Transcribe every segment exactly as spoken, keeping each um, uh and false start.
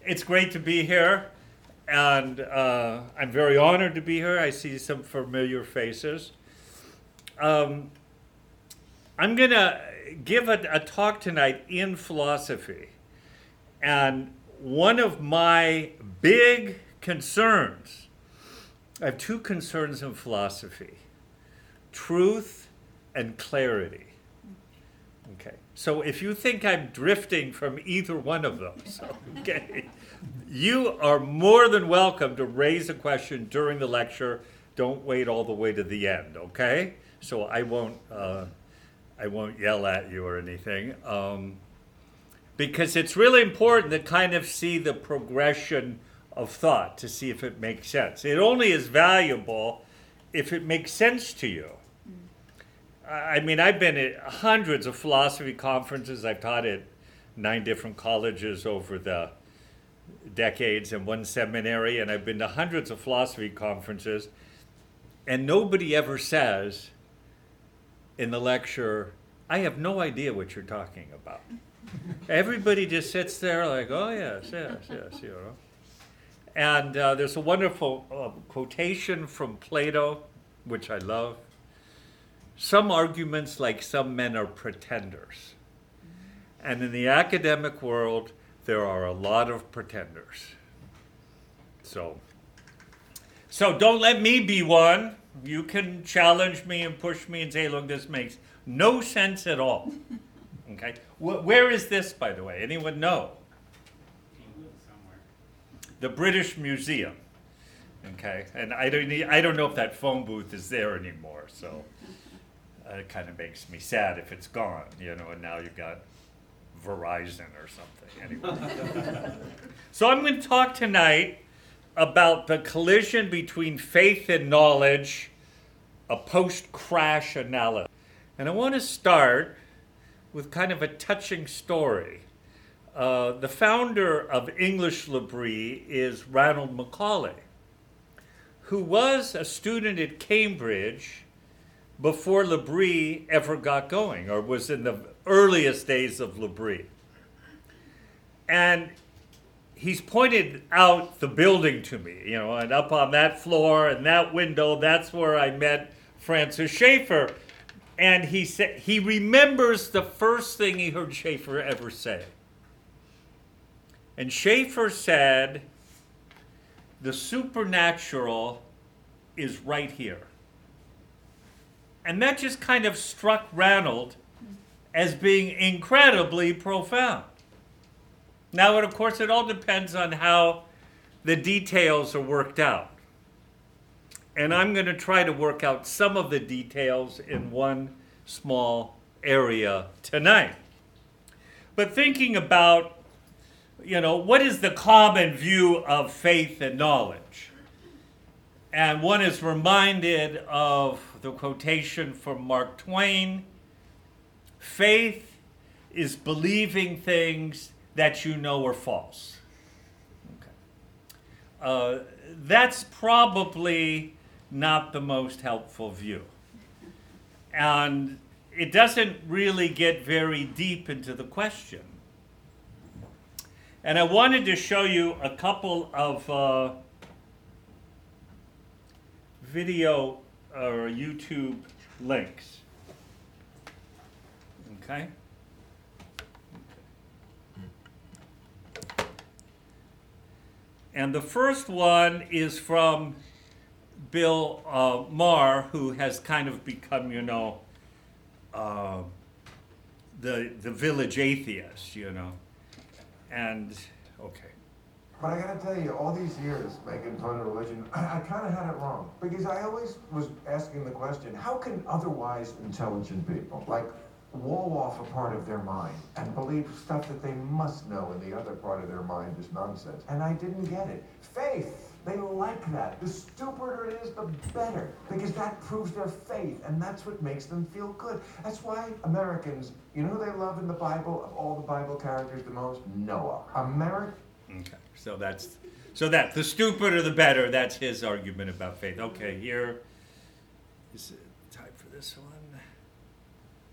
it's great to be here, and uh, I'm very honored to be here. I see some familiar faces. Um, I'm going to give a, a talk tonight in philosophy, and one of my big concerns, I have two concerns in philosophy: truth and clarity. Okay, so if you think I'm drifting from either one of those, okay, you are more than welcome to raise a question during the lecture. Don't wait all the way to the end, okay? So I won't, uh, I won't yell at you or anything, um, because it's really important to kind of see the progression of thought to see if it makes sense. It only is valuable if it makes sense to you. I mean, I've been at hundreds of philosophy conferences. I've taught at nine different colleges over the decades and one seminary, and I've been to hundreds of philosophy conferences, and nobody ever says in the lecture, I have no idea what you're talking about. Everybody just sits there like, oh, yes, yes, yes, you know. And uh, there's a wonderful uh, quotation from Plato, which I love. Some arguments, like some men, are pretenders. And in the academic world, there are a lot of pretenders. So, so don't let me be one. You can challenge me and push me and say, look, this makes no sense at all. Okay? Wh- where is this, by the way? Anyone know? Somewhere. The British Museum. Okay? And I don't, need, I don't know if that phone booth is there anymore, so... Uh, it kind of makes me sad if it's gone, you know, and now you've got Verizon or something. Anyway. So I'm going to talk tonight about the collision between faith and knowledge, a post-crash analysis. And I want to start with kind of a touching story. Uh, the founder of English L'Abri is Ranald Macaulay, who was a student at Cambridge before L'Abri ever got going, or was in the earliest days of L'Abri. And he's pointed out the building to me, you know, and up on that floor and that window, that's where I met Francis Schaeffer. And he said he remembers the first thing he heard Schaeffer ever say. And Schaeffer said, the supernatural is right here. And that just kind of struck Ranald as being incredibly profound. Now, and of course, it all depends on how the details are worked out. And I'm going to try to work out some of the details in one small area tonight. But thinking about, you know, what is the common view of faith and knowledge? And one is reminded of the quotation from Mark Twain: faith is believing things that you know are false. Okay. Uh, that's probably not the most helpful view. And it doesn't really get very deep into the question. And I wanted to show you a couple of uh, video or YouTube links. Okay? And the first one is from Bill uh, Maher, who has kind of become, you know, uh, the the village atheist, you know. And, okay. But I gotta tell you, all these years making fun of religion, I, I kind of had it wrong. Because I always was asking the question, how can otherwise intelligent people, like, wall off a part of their mind and believe stuff that they must know and the other part of their mind is nonsense? And I didn't get it. Faith, they like that. The stupider it is, the better. Because that proves their faith, and that's what makes them feel good. That's why Americans, you know who they love in the Bible, of all the Bible characters the most? Noah. America. Okay, so that's, so that, the stupider the better, that's his argument about faith. Okay, here is it time for this one.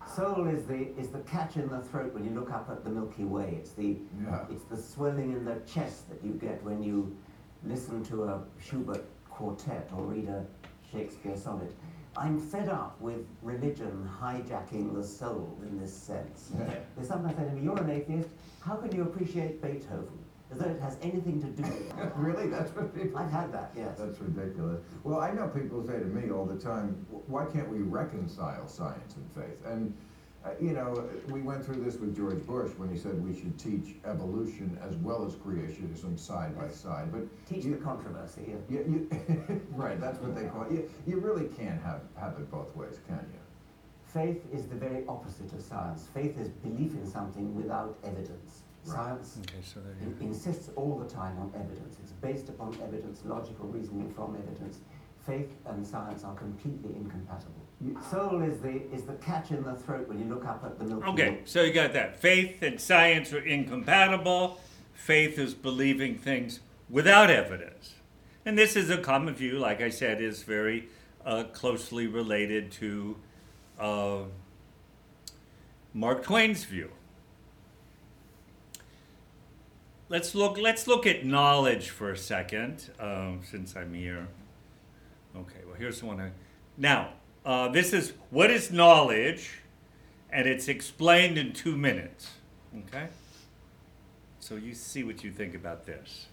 Soul is the is the catch in the throat when you look up at the Milky Way. It's the Yeah. it's the swelling in the chest that you get when you listen to a Schubert quartet or read a Shakespeare sonnet. I'm fed up with religion hijacking the soul in this sense. Yeah. They sometimes say to me, "You're an atheist. How can you appreciate Beethoven? As though it has anything to do with it." Really? That's what people... I've had that, yes. That's ridiculous. Well, I know people say to me all the time, "W- why can't we reconcile science and faith?" And, uh, you know, we went through this with George Bush when he said we should teach evolution as well as creationism side by side. But Teach you, the controversy. Yeah. you, you, right, that's what they call it. You, you really can't have, have it both ways, can you? Faith is the very opposite of science. Faith is belief in something without evidence. Right. Science Okay, so there in- you insists all the time on evidence. It's based upon evidence, logical reasoning from evidence. Faith and science are completely incompatible. You- Soul is the is the catch in the throat when you look up at the Milky Way. Okay, so you got that. Faith and science are incompatible. Faith is believing things without evidence. And this is a common view, like I said, is very uh, closely related to uh, Mark Twain's view. Let's look, let's look at knowledge for a second, um, since I'm here. Okay, well, here's the one. I, now, uh, this is, what is knowledge? And it's explained in two minutes, okay? So you see what you think about this.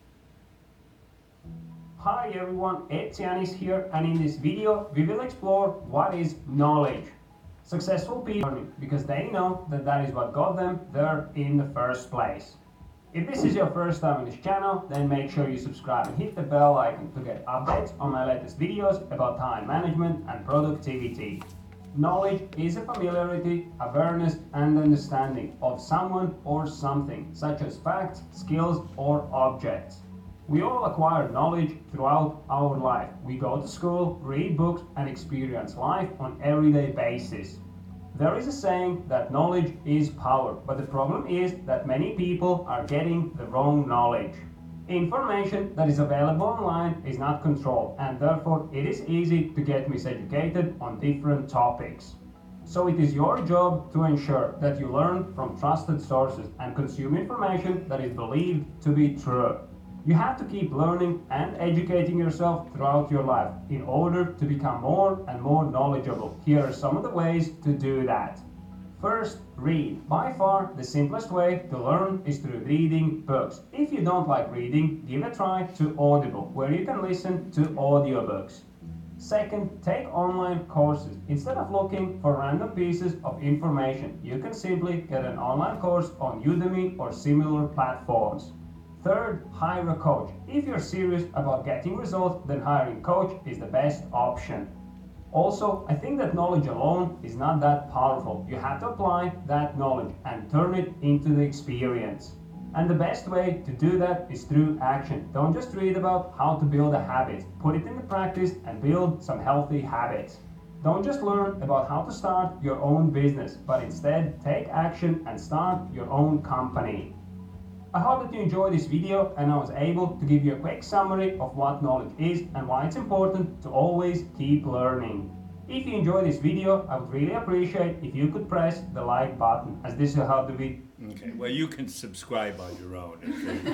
Hi everyone, it's Yanis here, and in this video we will explore what is knowledge. Successful people learn because they know that that is what got them there in the first place. If this is your first time on this channel, then make sure you subscribe and hit the bell icon to get updates on my latest videos about time management and productivity. Knowledge is a familiarity, awareness, and understanding of someone or something, such as facts, skills, or objects. We all acquire knowledge throughout our life. We go to school, read books, and experience life on an everyday basis. There is a saying that knowledge is power, but the problem is that many people are getting the wrong knowledge. Information that is available online is not controlled, and therefore it is easy to get miseducated on different topics. So it is your job to ensure that you learn from trusted sources and consume information that is believed to be true. You have to keep learning and educating yourself throughout your life in order to become more and more knowledgeable. Here are some of the ways to do that. First, read. By far, the simplest way to learn is through reading books. If you don't like reading, give a try to Audible, where you can listen to audiobooks. Second, take online courses. Instead of looking for random pieces of information, you can simply get an online course on Udemy or similar platforms. Third, hire a coach. If you're serious about getting results, then hiring a coach is the best option. Also, I think that knowledge alone is not that powerful. You have to apply that knowledge and turn it into the experience. And the best way to do that is through action. Don't just read about how to build a habit. Put it into practice and build some healthy habits. Don't just learn about how to start your own business, but instead take action and start your own company. I hope that you enjoyed this video and I was able to give you a quick summary of what knowledge is and why it's important to always keep learning. If you enjoyed this video, I would really appreciate if you could press the like button, as this will help the video. Okay, well, you can subscribe on your own. Okay?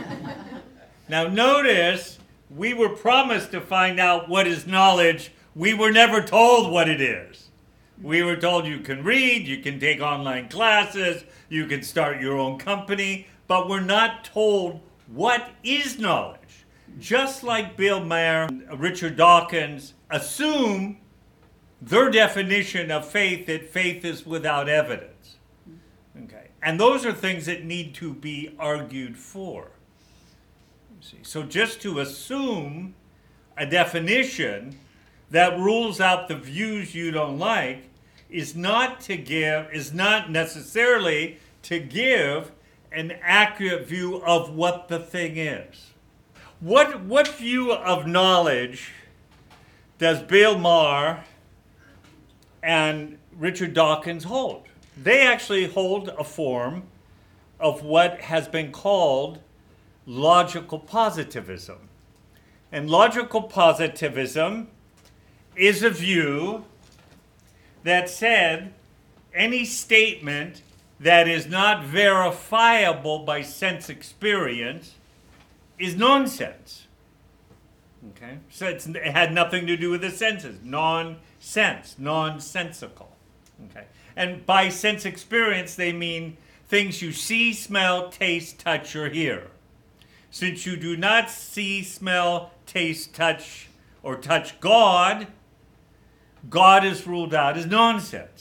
Now, notice we were promised to find out what is knowledge. We were never told what it is. We were told you can read, you can take online classes, you can start your own company, but we're not told what is knowledge. Just like Bill Maher and Richard Dawkins assume their definition of faith, that faith is without evidence. Okay, and those are things that need to be argued for. You see, so just to assume a definition that rules out the views you don't like is not to give, is not necessarily to give an accurate view of what the thing is. What what view of knowledge does Bill Maher and Richard Dawkins hold? They actually hold a form of what has been called logical positivism. And logical positivism is a view that said any statement that is not verifiable by sense experience is nonsense. Okay? So it's, it had nothing to do with the senses. Non-sense, nonsensical. Okay? And by sense experience, they mean things you see, smell, taste, touch, or hear. Since you do not see, smell, taste, touch, or touch God, God is ruled out as nonsense.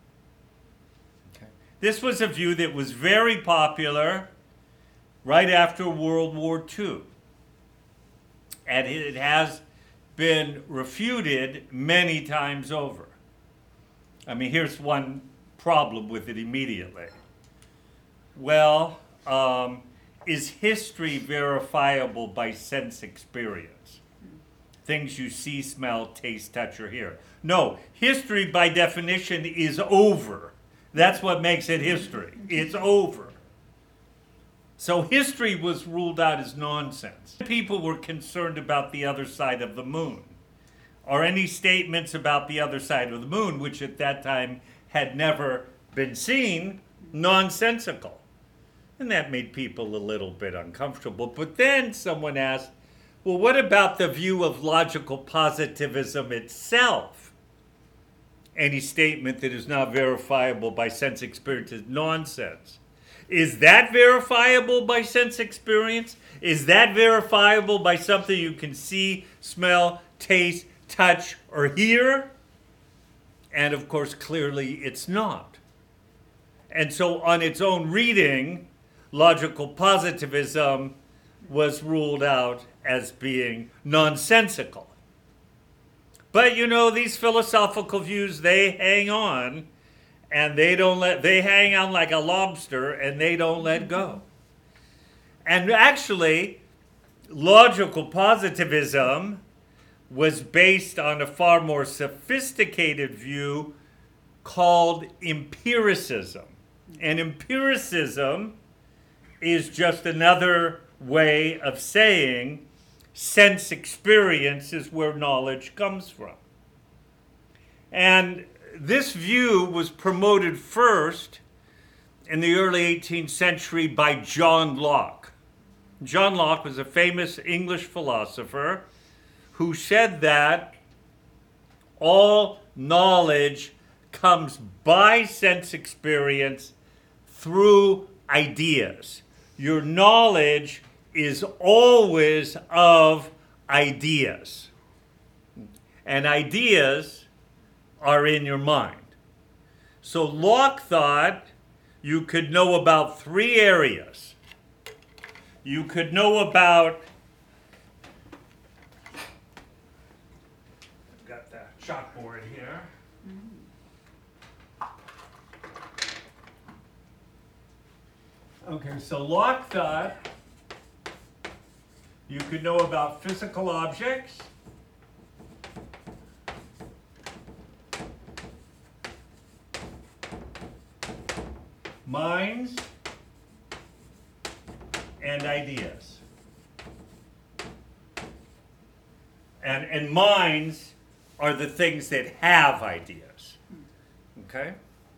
This was a view that was very popular right after World War Two. And it has been refuted many times over. I mean, here's one problem with it immediately. Well, um, is history verifiable by sense experience? Things you see, smell, taste, touch, or hear. No, history by definition is over. That's what makes it history. It's over. So history was ruled out as nonsense. People were concerned about the other side of the moon, or any statements about the other side of the moon, which at that time had never been seen, nonsensical. And that made people a little bit uncomfortable. But then someone asked, well, what about the view of logical positivism itself? Any statement that is not verifiable by sense experience is nonsense. Is that verifiable by sense experience? Is that verifiable by something you can see, smell, taste, touch, or hear? And of course, clearly it's not. And so on its own reading, logical positivism was ruled out as being nonsensical. But you know, these philosophical views, they hang on, and they don't let, they hang on like a lobster, and they don't let go. And actually, logical positivism was based on a far more sophisticated view called empiricism. And empiricism is just another way of saying sense experience is where knowledge comes from. And this view was promoted first in the early eighteenth century by John Locke. John Locke was a famous English philosopher who said that all knowledge comes by sense experience through ideas. Your knowledge is always of ideas. And ideas are in your mind. So Locke thought you could know about three areas. You could know about, I've got the chalkboard here. Okay, so Locke thought you could know about physical objects, minds, and ideas. And, and minds are the things that have ideas. Okay?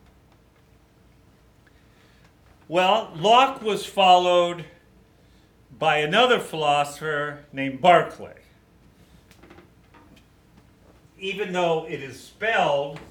Well, Locke was followed by another philosopher named Berkeley. Even though it is spelled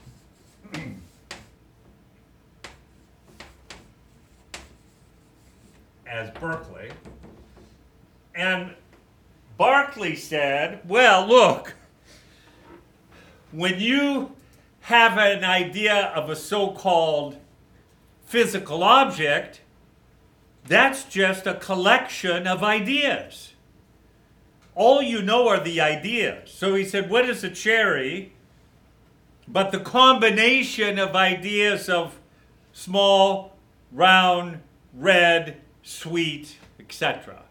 as Berkeley. And Berkeley said, well, look, when you have an idea of a so-called physical object, that's just a collection of ideas. All you know are the ideas. So he said, what is a cherry but the combination of ideas of small, round, red, sweet, et cetera.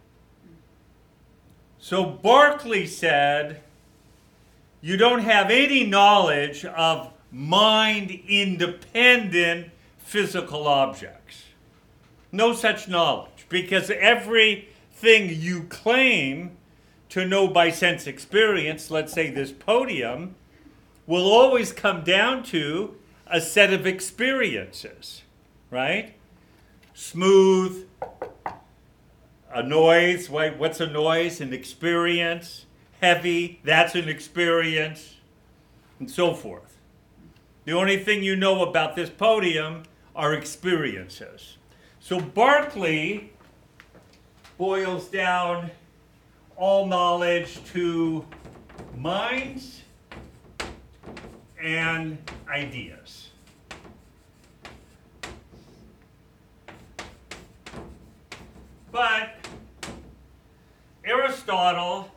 So Berkeley said, you don't have any knowledge of mind-independent physical objects. No such knowledge, because everything you claim to know by sense experience, let's say this podium, will always come down to a set of experiences, right? Smooth, a noise, right? What's a noise? An experience. Heavy, that's an experience, and so forth. The only thing you know about this podium are experiences. So Berkeley boils down all knowledge to minds and ideas. But Aristotle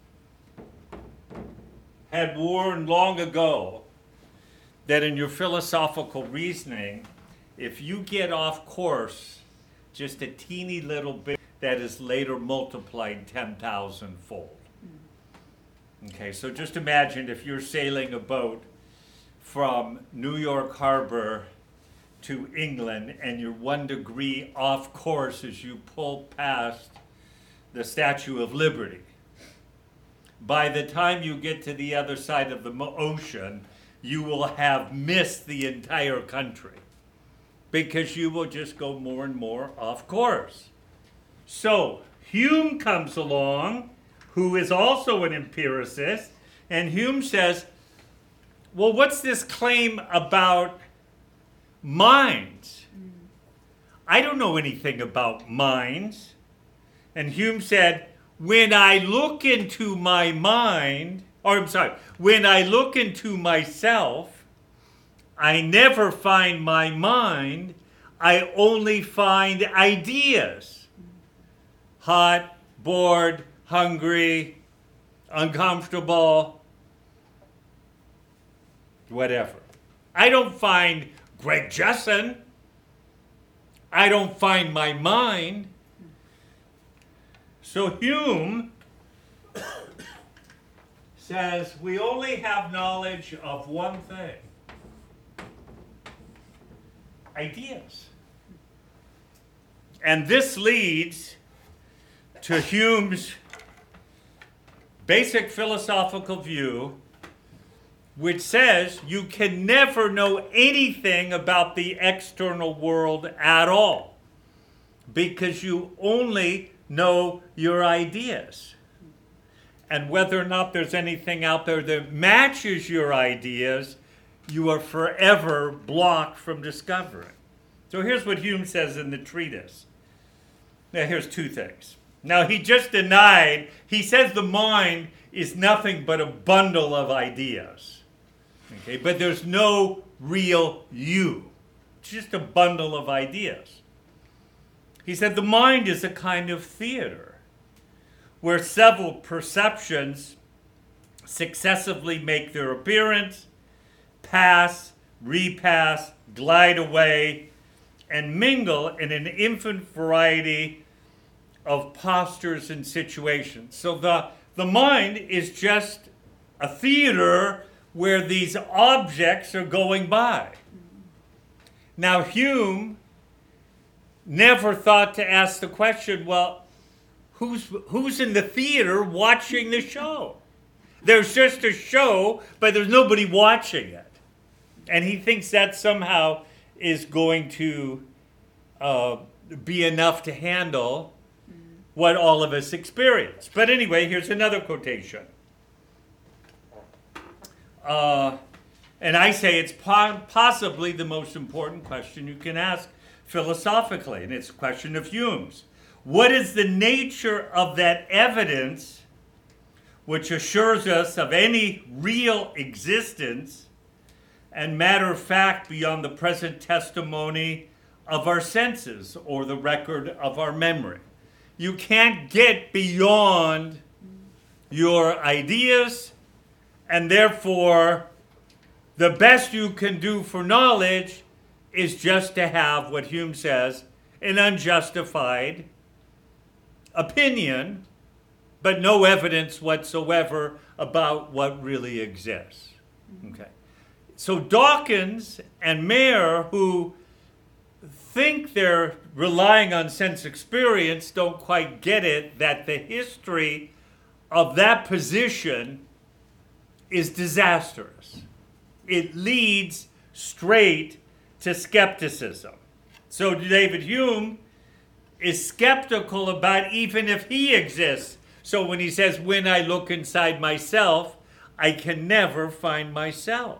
had warned long ago that in your philosophical reasoning, if you get off course just a teeny little bit, that is later multiplied ten thousand fold. Okay, so just imagine if you're sailing a boat from New York Harbor to England and you're one degree off course as you pull past the Statue of Liberty. By the time you get to the other side of the ocean, you will have missed the entire country because you will just go more and more off course. So Hume comes along, who is also an empiricist, and Hume says, well, what's this claim about minds? I don't know anything about minds. And Hume said, when I look into my mind, or I'm sorry, when I look into myself, I never find my mind, I only find ideas. Hot, bored, hungry, uncomfortable, whatever. I don't find Greg Jessen. I don't find my mind. So Hume says we only have knowledge of one thing: ideas. And this leads to Hume's basic philosophical view, which says you can never know anything about the external world at all because you only know your ideas. And whether or not there's anything out there that matches your ideas, you are forever blocked from discovering. So here's what Hume says in the treatise. Now here's two things. Now he just denied, he says the mind is nothing but a bundle of ideas. Okay, but there's no real you. It's just a bundle of ideas. He said the mind is a kind of theater where several perceptions successively make their appearance, pass, repass, glide away, and mingle in an infinite variety of postures and situations. So the, the mind is just a theater where these objects are going by. Now Hume never thought to ask the question, well, who's who's in the theater watching the show? There's just a show, but there's nobody watching it. And he thinks that somehow is going to uh, be enough to handle what all of us experience. But anyway, here's another quotation. Uh, and I say it's po- possibly the most important question you can ask philosophically, and it's a question of Hume's. What is the nature of that evidence which assures us of any real existence and matter of fact beyond the present testimony of our senses or the record of our memory? You can't get beyond your ideas, and therefore the best you can do for knowledge is just to have what Hume says, an unjustified opinion, but no evidence whatsoever about what really exists. Okay. So Dawkins and Mayer, who think they're relying on sense experience, don't quite get it that the history of that position is disastrous. It leads straight to skepticism. So David Hume is skeptical about even if he exists. So when he says, when I look inside myself, I can never find myself.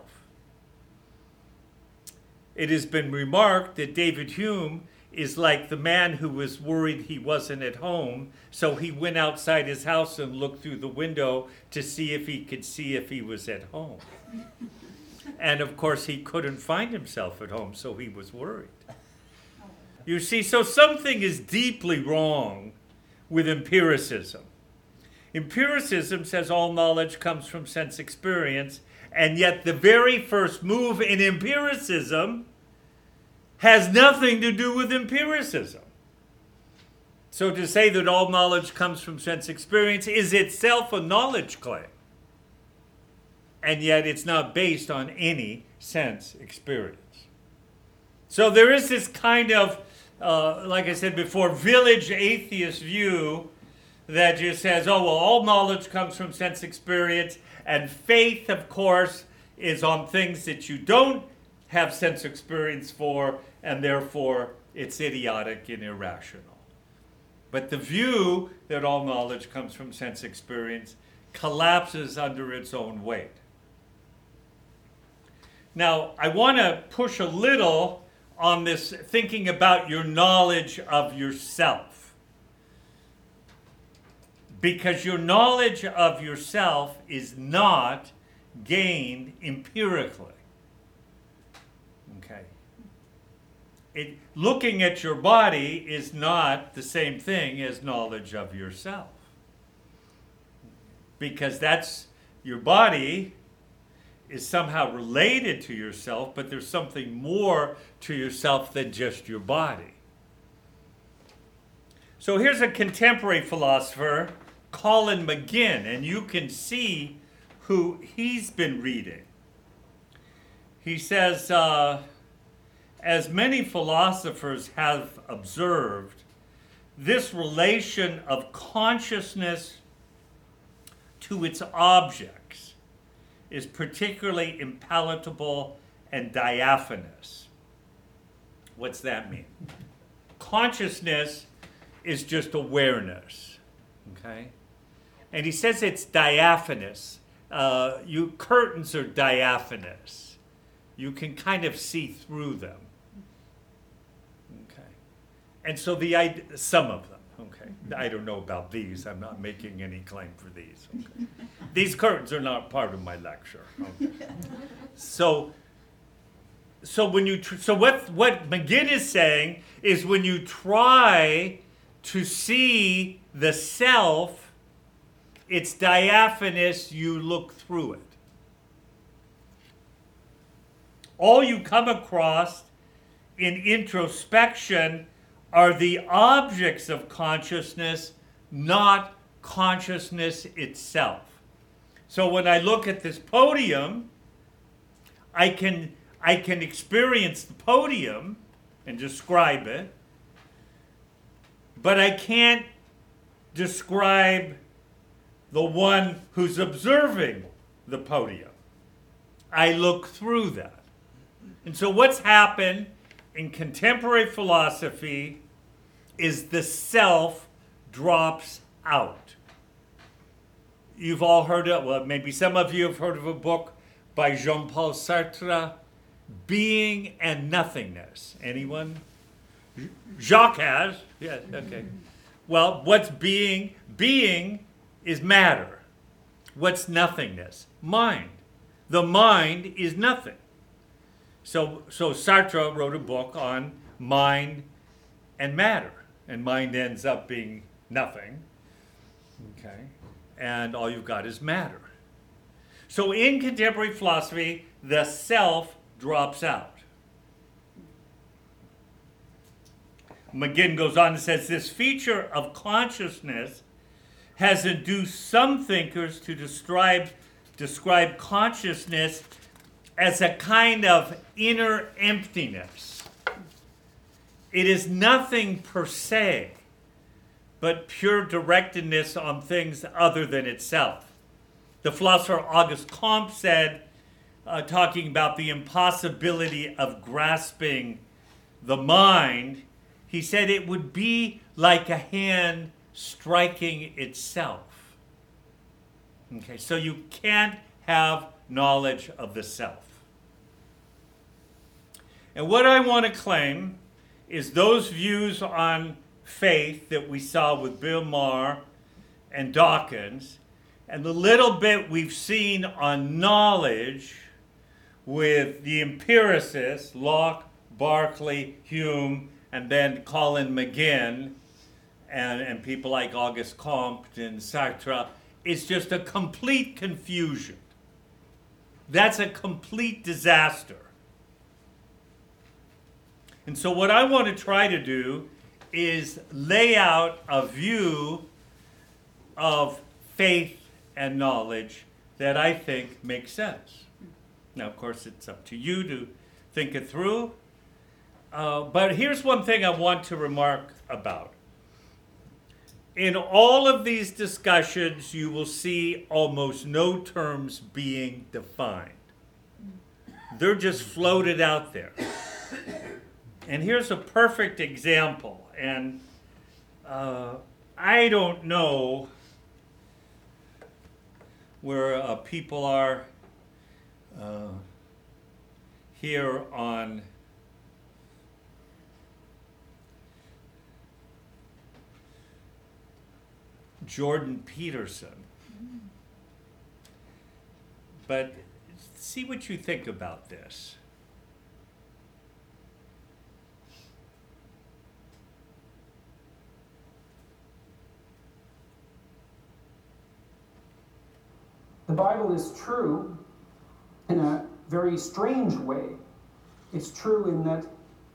It has been remarked that David Hume is like the man who was worried he wasn't at home, so he went outside his house and looked through the window to see if he could see if he was at home. And of course, he couldn't find himself at home, so he was worried. You see, so something is deeply wrong with empiricism. Empiricism says all knowledge comes from sense experience, and yet the very first move in empiricism has nothing to do with empiricism. So to say that all knowledge comes from sense experience is itself a knowledge claim. And yet it's not based on any sense experience. So there is this kind of, uh, like I said before, village atheist view that just says, oh, well, all knowledge comes from sense experience, and faith, of course, is on things that you don't have sense experience for, and therefore it's idiotic and irrational. But the view that all knowledge comes from sense experience collapses under its own weight. Now, I want to push a little on this thinking about your knowledge of yourself. Because your knowledge of yourself is not gained empirically. Okay. It, looking at your body is not the same thing as knowledge of yourself. Because that's, your body is somehow related to yourself, but there's something more to yourself than just your body. So here's a contemporary philosopher, Colin McGinn, and you can see who he's been reading. He says, uh, as many philosophers have observed, this relation of consciousness to its objects is particularly impalatable and diaphanous. What's that mean? Consciousness is just awareness, okay? And he says it's diaphanous. Uh, you curtains are diaphanous. You can kind of see through them. Okay. And so the idea, some of them, okay. I don't know about these. I'm not making any claim for these. Okay. These curtains are not part of my lecture. Okay. So, so when you tr- so what what McGinn is saying is when you try to see the self, it's diaphanous. You look through it. All you come across in introspection are the objects of consciousness, not consciousness itself. So when I look at this podium, I can, I can experience the podium and describe it, but I can't describe the one who's observing the podium. I look through that. And so what's happened in contemporary philosophy is the self drops out. You've all heard of, well, maybe some of you have heard of a book by Jean-Paul Sartre, Being and Nothingness. Anyone? Jacques has. Yes, okay. Well, what's being? Being is matter. What's nothingness? Mind. The mind is nothing. So, so Sartre wrote a book on mind and matter, and mind ends up being nothing, okay? And all you've got is matter. So in contemporary philosophy, the self drops out. McGinn goes on and says, this feature of consciousness has induced some thinkers to describe, describe consciousness as a kind of inner emptiness. It is nothing per se, but pure directedness on things other than itself. The philosopher Auguste Comte said, uh, talking about the impossibility of grasping the mind, he said it would be like a hand striking itself. Okay, so you can't have knowledge of the self. And what I want to claim is those views on faith that we saw with Bill Maher and Dawkins, and the little bit we've seen on knowledge with the empiricists, Locke, Berkeley, Hume, and then Colin McGinn, and, and people like Auguste Comte and Sartre, is just a complete confusion. That's a complete disaster. And so what I want to try to do is lay out a view of faith and knowledge that I think makes sense. Now, of course, it's up to you to think it through. Uh, but here's one thing I want to remark about. In all of these discussions, you will see almost no terms being defined. They're just floated out there. And here's a perfect example. And uh, I don't know where uh, people are uh, here on Jordan Peterson. But see what you think about this. The Bible is true in a very strange way. It's true in that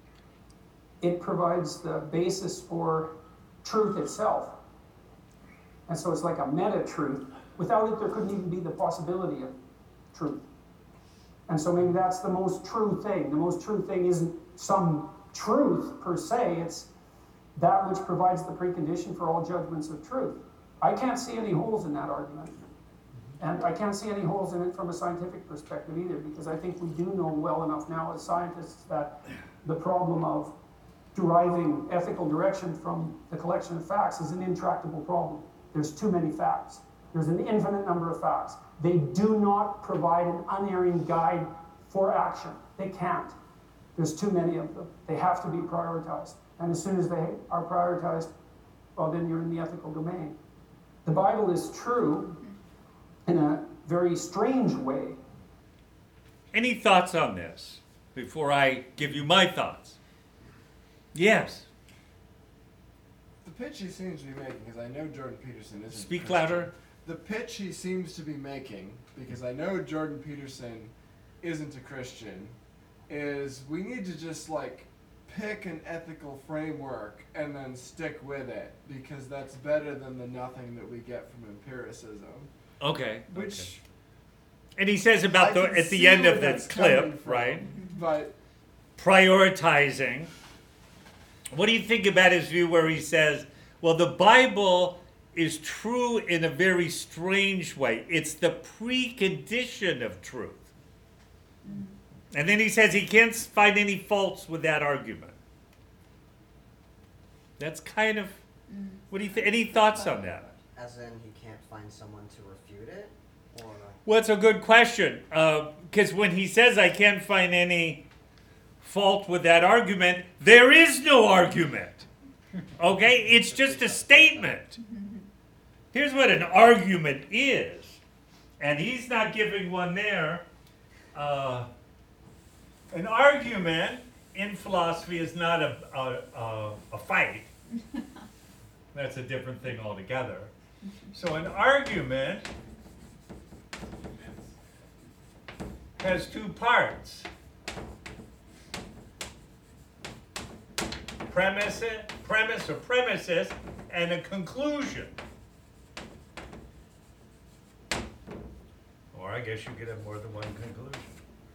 it provides the basis for truth itself. And so it's like a meta-truth. Without it, there couldn't even be the possibility of truth. And so maybe that's the most true thing. The most true thing isn't some truth per se. It's that which provides the precondition for all judgments of truth. I can't see any holes in that argument. And I can't see any holes in it from a scientific perspective either, because I think we do know well enough now as scientists that the problem of deriving ethical direction from the collection of facts is an intractable problem. There's too many facts. There's an infinite number of facts. They do not provide an unerring guide for action. They can't. There's too many of them. They have to be prioritized. And as soon as they are prioritized, well, then you're in the ethical domain. The Bible is true in a very strange way. Any thoughts on this before I give you my thoughts? Yes. The pitch he seems to be making, because I know Jordan Peterson isn't Speak Christian. louder. The pitch he seems to be making, because I know Jordan Peterson isn't a Christian, is we need to just like pick an ethical framework and then stick with it, because that's better than the nothing that we get from empiricism. Okay. Which okay. And he says about I the can at the see end where of the that's coming clip, from, right? But Prioritizing. What do you think about his view where he says, well, the Bible is true in a very strange way. It's the precondition of truth. Mm. And then he says he can't find any faults with that argument. That's kind of, mm. what do you think? Any thoughts on that? As in, he can't find someone to refute it? Or well, it's a good question. Because uh, when he says I can't find any fault with that argument, there is no argument. Okay? It's just a statement. Here's what an argument is. And he's not giving one there. Uh, an argument in philosophy is not a, a, a, a fight. That's a different thing altogether. So an argument has two parts. Premise, premise or premises, and a conclusion. Or I guess you could have more than one conclusion.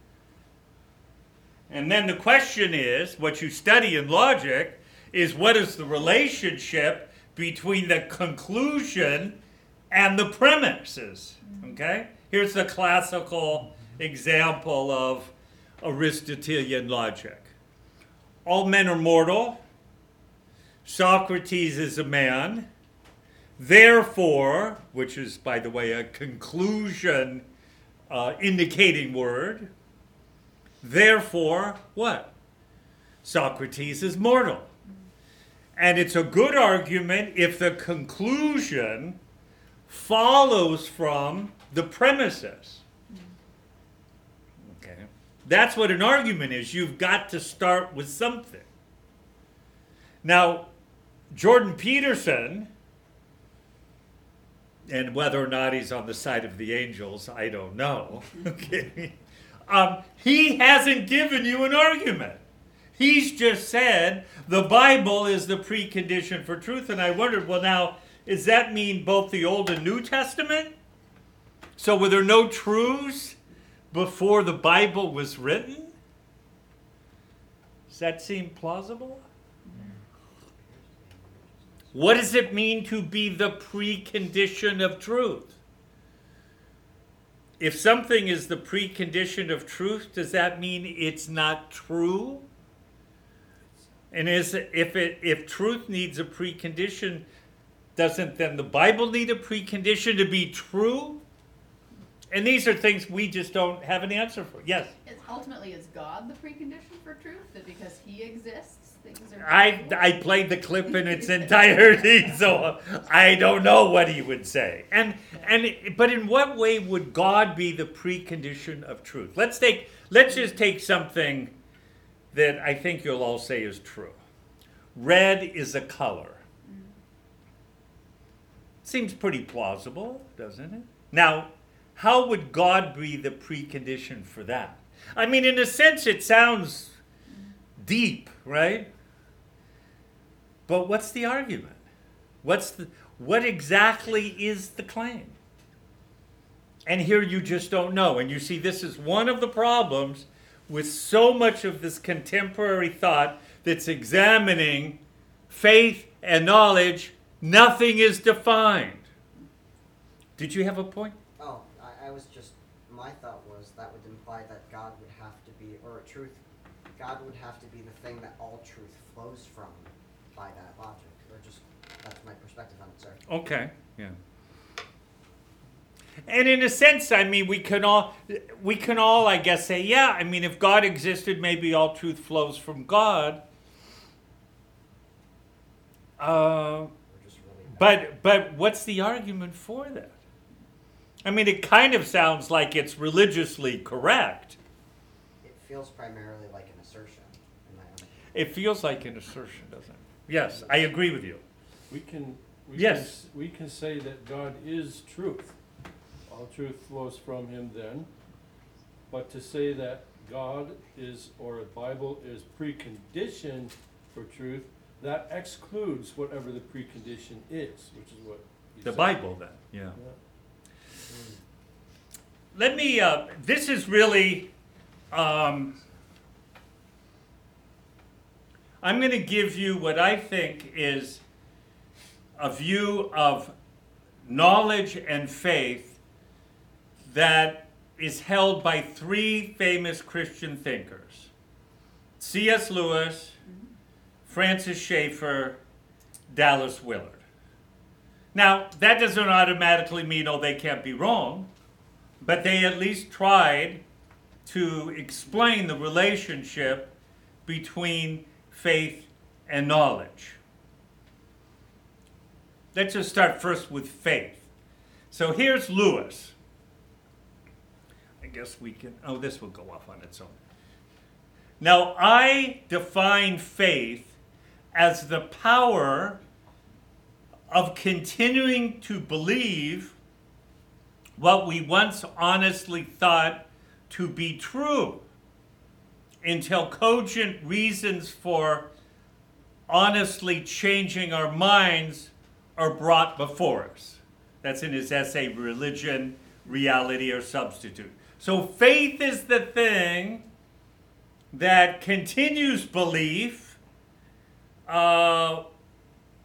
And then the question is, what you study in logic is what is the relationship between the conclusion and the premises. Okay? Here's the classical example of Aristotelian logic. All men are mortal. Socrates is a man. Therefore, which is, by the way, a conclusion uh, indicating word. Therefore, what? Socrates is mortal. And it's a good argument if the conclusion follows from the premises. Okay? That's what an argument is. You've got to start with something. Now, Jordan Peterson, and whether or not he's on the side of the angels, I don't know. Okay? Um, he hasn't given you an argument. He's just said the Bible is the precondition for truth. And I wondered, well, now, does that mean both the Old and New Testament? So were there no truths before the Bible was written? Does that seem plausible? What does it mean to be the precondition of truth? If something is the precondition of truth, does that mean it's not true? And is if it if truth needs a precondition, doesn't then the Bible need a precondition to be true? And these are things we just don't have an answer for. Yes? It's ultimately, is God the precondition for truth? That because he exists, things are I, true? I played the clip in its entirety, so I don't know what he would say. And and but in what way would God be the precondition of truth? Let's take let's just take something that I think you'll all say is true. Red is a color. Seems pretty plausible, doesn't it? Now, how would God be the precondition for that? I mean, in a sense, it sounds deep, right? But what's the argument? What's the, what exactly is the claim? And here you just don't know. And you see, this is one of the problems with so much of this contemporary thought that's examining faith and knowledge. Nothing is defined. Did you have a point? Oh, I, I was just, my thought was that would imply that God would have to be, or truth, God would have to be the thing that all truth flows from by that logic. Or just, that's my perspective on it, sir. Okay, yeah. And in a sense, I mean, we can all, we can all, I guess, say, yeah, I mean, if God existed, maybe all truth flows from God. Uh, Just really but but what's the argument for that? I mean, it kind of sounds like it's religiously correct. It feels primarily like an assertion, in my own. It feels like an assertion, doesn't it? Yes, I agree with you. We can, we Yes. can, we can say that God is truth. All truth flows from him then. But to say that God is, or the Bible is precondition for truth, that excludes whatever the precondition is, which is what you The said. Bible, then, yeah. Yeah. Let me, uh, this is really, um, I'm going to give you what I think is a view of knowledge and faith that is held by three famous Christian thinkers: C S Lewis, Francis Schaeffer, Dallas Willard. Now, that doesn't automatically mean, oh, they can't be wrong, but they at least tried to explain the relationship between faith and knowledge. Let's just start first with faith. So here's Lewis. I guess we can, oh, this will go off on its own. Now, I define faith as the power of continuing to believe what we once honestly thought to be true until cogent reasons for honestly changing our minds are brought before us. That's in his essay, Religion, Reality, or Substitute. So faith is the thing that continues belief uh,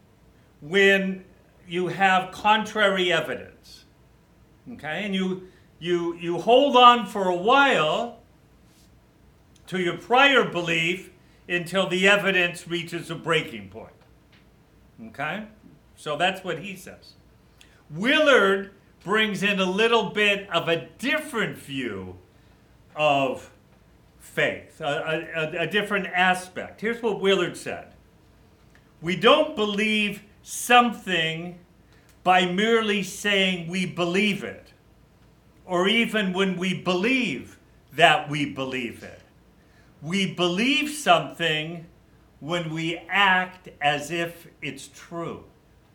when you have contrary evidence. Okay, and you you, you hold on for a while to your prior belief until the evidence reaches a breaking point. Okay? So that's what he says. Willard brings in a little bit of a different view of faith, a, a, a different aspect. Here's what Willard said. We don't believe something by merely saying we believe it, or even when we believe that we believe it. We believe something when we act as if it's true.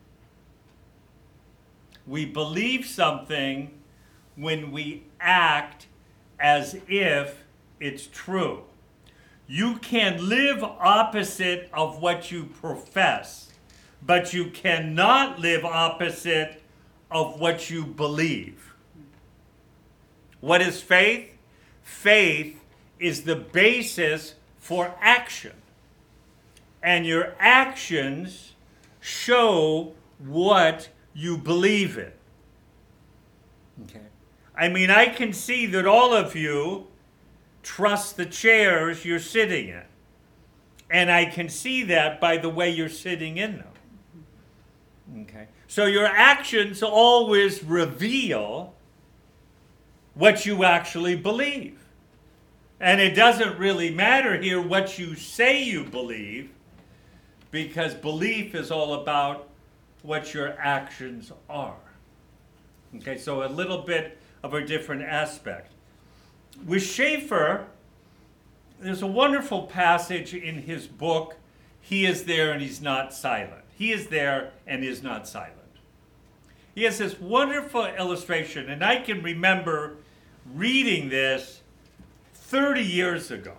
We believe something when we act as if it's true. You can live opposite of what you profess, but you cannot live opposite of what you believe. What is faith? Faith is the basis for action. And your actions show what you believe in. Okay. I mean, I can see that all of you trust the chairs you're sitting in. And I can see that by the way you're sitting in them. Okay. So your actions always reveal what you actually believe. And it doesn't really matter here what you say you believe, because belief is all about what your actions are. Okay, so a little bit of a different aspect. With Schaeffer, there's a wonderful passage in his book, He is There and He's Not Silent. He is there and is not silent. He has this wonderful illustration, and I can remember reading this thirty years ago.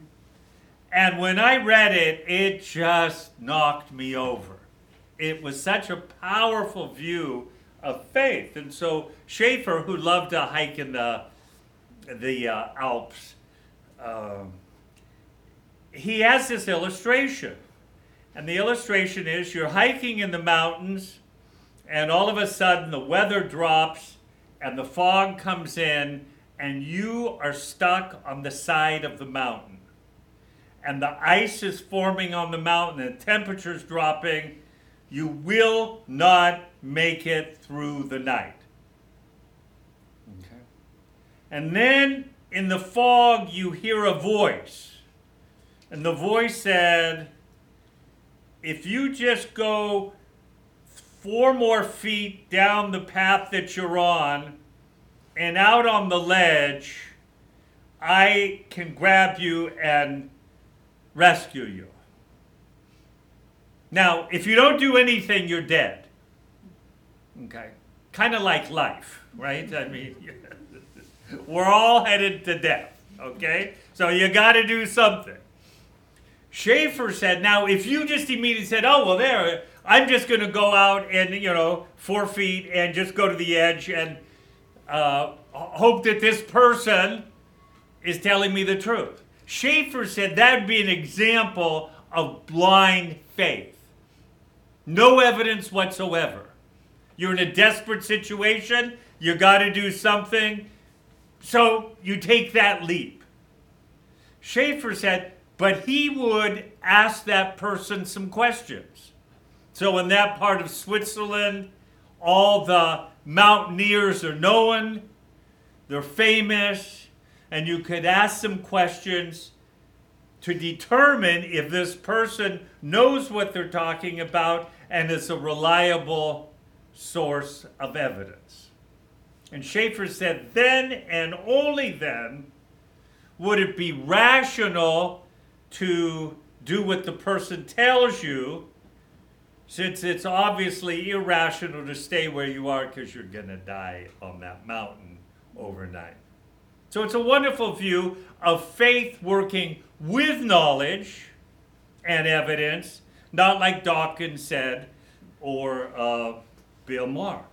And when I read it, it just knocked me over. It was such a powerful view of faith. And so Schaeffer, who loved to hike in the, the uh, Alps, um, he has this illustration. And the illustration is you're hiking in the mountains, and all of a sudden the weather drops, and the fog comes in, and you are stuck on the side of the mountain. And the ice is forming on the mountain, and the temperature's dropping. You will not make it through the night. Okay. And then in the fog, you hear a voice. And the voice said, if you just go four more feet down the path that you're on and out on the ledge, I can grab you and rescue you. Now, if you don't do anything, you're dead. Okay? Kind of like life, right? I mean, we're all headed to death, okay? So you got to do something. Schaeffer said, now, if you just immediately said, oh, well, there, I'm just going to go out and, you know, four feet and just go to the edge and uh, hope that this person is telling me the truth. Schaeffer said that would be an example of blind faith. No evidence whatsoever. You're in a desperate situation. You got to do something. So you take that leap. Schaeffer said, but he would ask that person some questions. So in that part of Switzerland, all the mountaineers are known. They're famous. And you could ask some questions to determine if this person knows what they're talking about and is a reliable source of evidence. And Schaeffer said, then and only then would it be rational to do what the person tells you, since it's obviously irrational to stay where you are because you're going to die on that mountain overnight. So it's a wonderful view of faith working with knowledge and evidence, not like Dawkins said or uh, Bill Maher.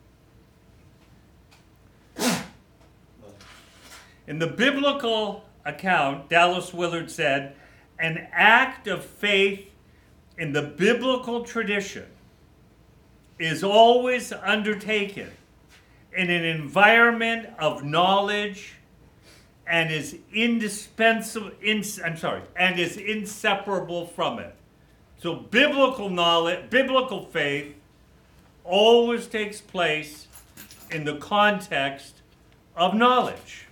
In the biblical account, Dallas Willard said, an act of faith in the biblical tradition is always undertaken in an environment of knowledge and is indispensable, ins, I'm sorry, and is inseparable from it. So biblical knowledge, biblical faith always takes place in the context of knowledge.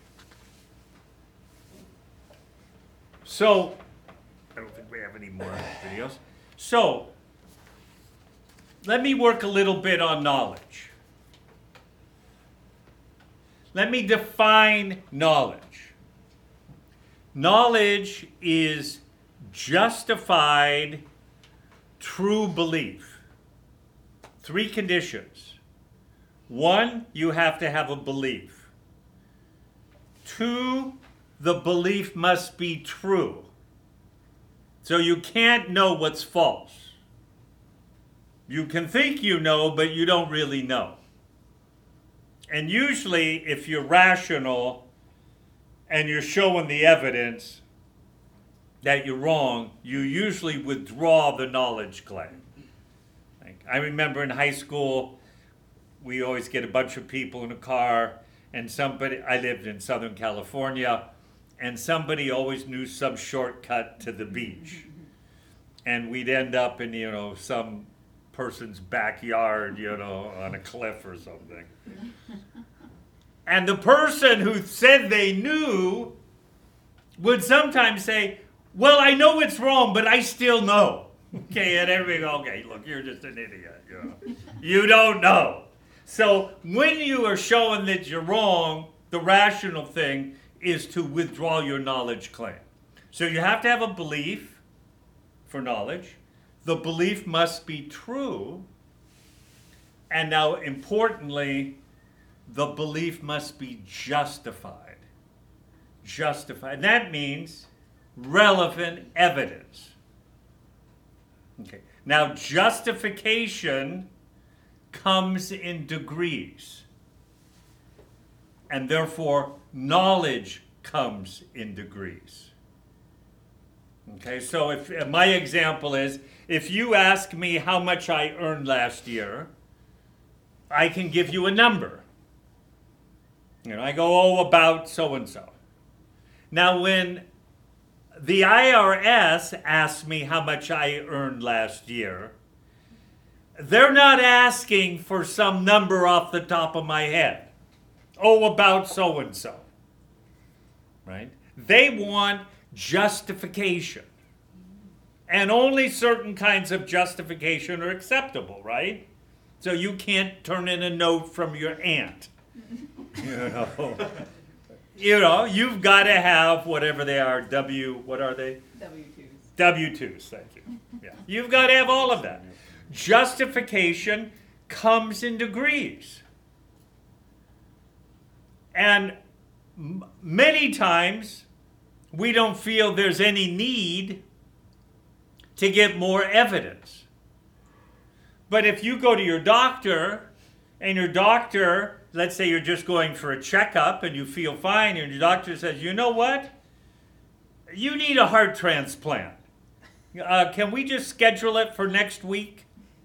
So, I don't think we have any more videos. So, let me work a little bit on knowledge. Let me define knowledge. Knowledge is justified true belief. Three conditions. One, you have to have a belief. Two, the belief must be true. So you can't know what's false. You can think you know, but you don't really know. And usually, if you're rational and you're showing the evidence that you're wrong, you usually withdraw the knowledge claim. Like, I remember in high school, we always get a bunch of people in a car, and somebody, I lived in Southern California, and somebody always knew some shortcut to the beach. And we'd end up in, you know, some person's backyard, you know, on a cliff or something. And the person who said they knew would sometimes say, well, I know it's wrong, but I still know. Okay, and everybody go, okay, look, you're just an idiot. You know? You don't know. So when you are showing that you're wrong, the rational thing is to withdraw your knowledge claim. So you have to have a belief for knowledge. The belief must be true. And now, importantly, the belief must be justified. Justified. That means relevant evidence. Okay. Now, justification comes in degrees. And therefore, knowledge comes in degrees. Okay, so if my example is, if you ask me how much I earned last year, I can give you a number. You know, I go, oh, about so-and-so. Now, when the I R S asks me how much I earned last year, they're not asking for some number off the top of my head. Oh, about so-and-so. Right? They want justification. And only certain kinds of justification are acceptable, right? So you can't turn in a note from your aunt. You know, you know, you've got to have whatever they are, W, what are they? W twos. W twos, thank you. Yeah. You've got to have all of that. Justification comes in degrees. And m- many times, we don't feel there's any need to get more evidence. But if you go to your doctor, and your doctor, let's say you're just going for a checkup and you feel fine, and your doctor says, you know what? You need a heart transplant. Uh, can we just schedule it for next week?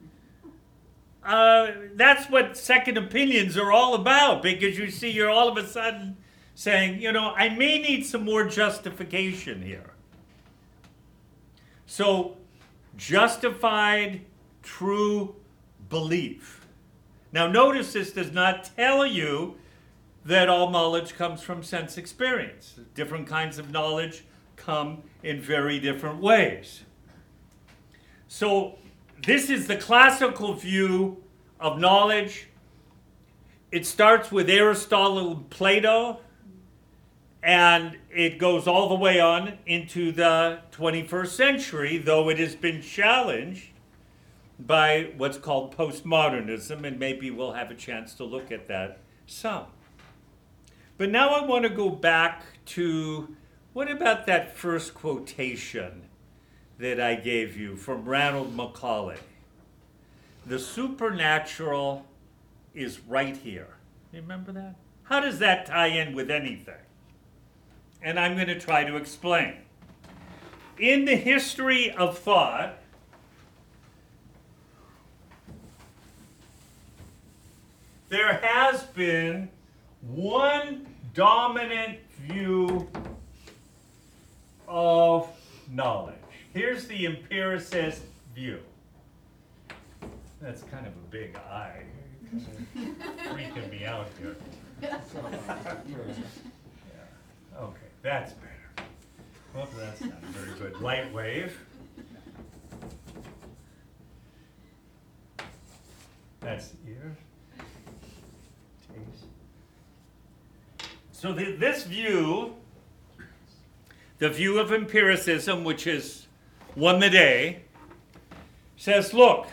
Uh, that's what second opinions are all about, because you see, you're all of a sudden saying, you know, I may need some more justification here. So, justified true belief. Now, notice this does not tell you that all knowledge comes from sense experience. Different kinds of knowledge come in very different ways. So, this is the classical view of knowledge. It starts with Aristotle and Plato, and it goes all the way on into the twenty-first century, though it has been challenged by what's called postmodernism, and maybe we'll have a chance to look at that some. But now I want to go back to, what about that first quotation that I gave you from Ranald Macaulay? The supernatural is right here. You remember that? How does that tie in with anything? And I'm going to try to explain. In the history of thought, there has been one dominant view of knowledge. Here's the empiricist view. That's kind of a big eye. Freaking me out here. Yeah. Okay, that's better. Well, that's not very good. Light wave. That's ear. Taste. So the, this view, the view of empiricism, which is won the day, says, look,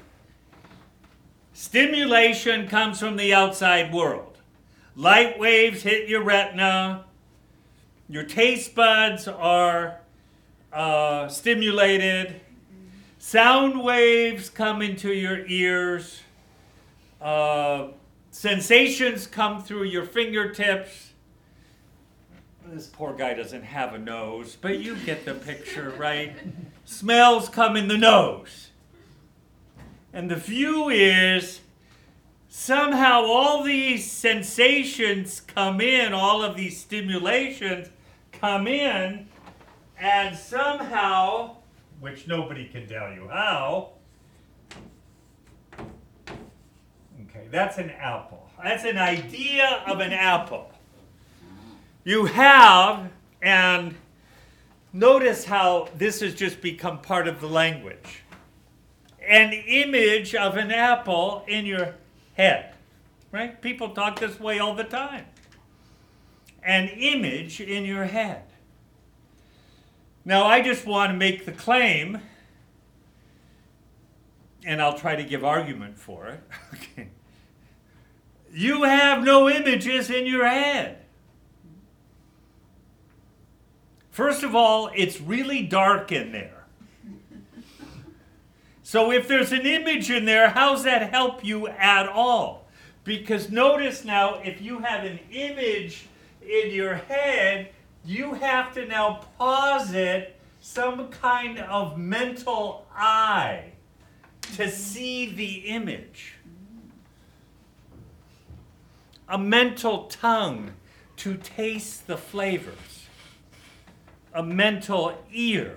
stimulation comes from the outside world. Light waves hit your retina. Your taste buds are uh, stimulated. Sound waves come into your ears. Uh, sensations come through your fingertips. This poor guy doesn't have a nose, but you get the picture, right? Smells come in the nose. And the view is somehow all these sensations come in, all of these stimulations come in, and somehow, which nobody can tell you how, okay, that's an apple. That's an idea of an apple. You have, and notice how this has just become part of the language, an image of an apple in your head, right? People talk this way all the time. An image in your head. Now, I just want to make the claim, and I'll try to give argument for it. Okay. You have no images in your head. First of all, it's really dark in there. So if there's an image in there, how's that help you at all? Because notice now, if you have an image in your head, you have to now posit some kind of mental eye to see the image. A mental tongue to taste the flavors. A mental ear.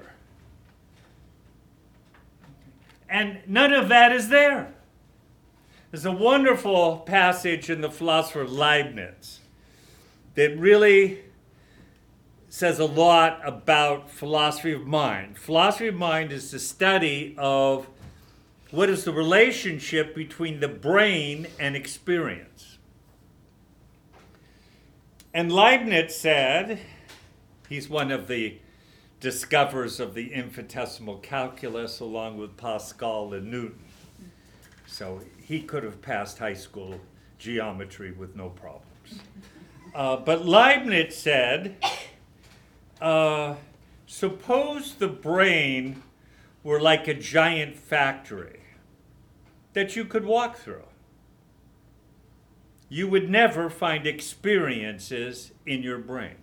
And none of that is there. There's a wonderful passage in the philosopher Leibniz that really says a lot about philosophy of mind. Philosophy of mind is the study of what is the relationship between the brain and experience. And Leibniz said, he's one of the discoverers of the infinitesimal calculus along with Pascal and Newton. So he could have passed high school geometry with no problems. Uh, but Leibniz said, uh, suppose the brain were like a giant factory that you could walk through. You would never find experiences in your brain.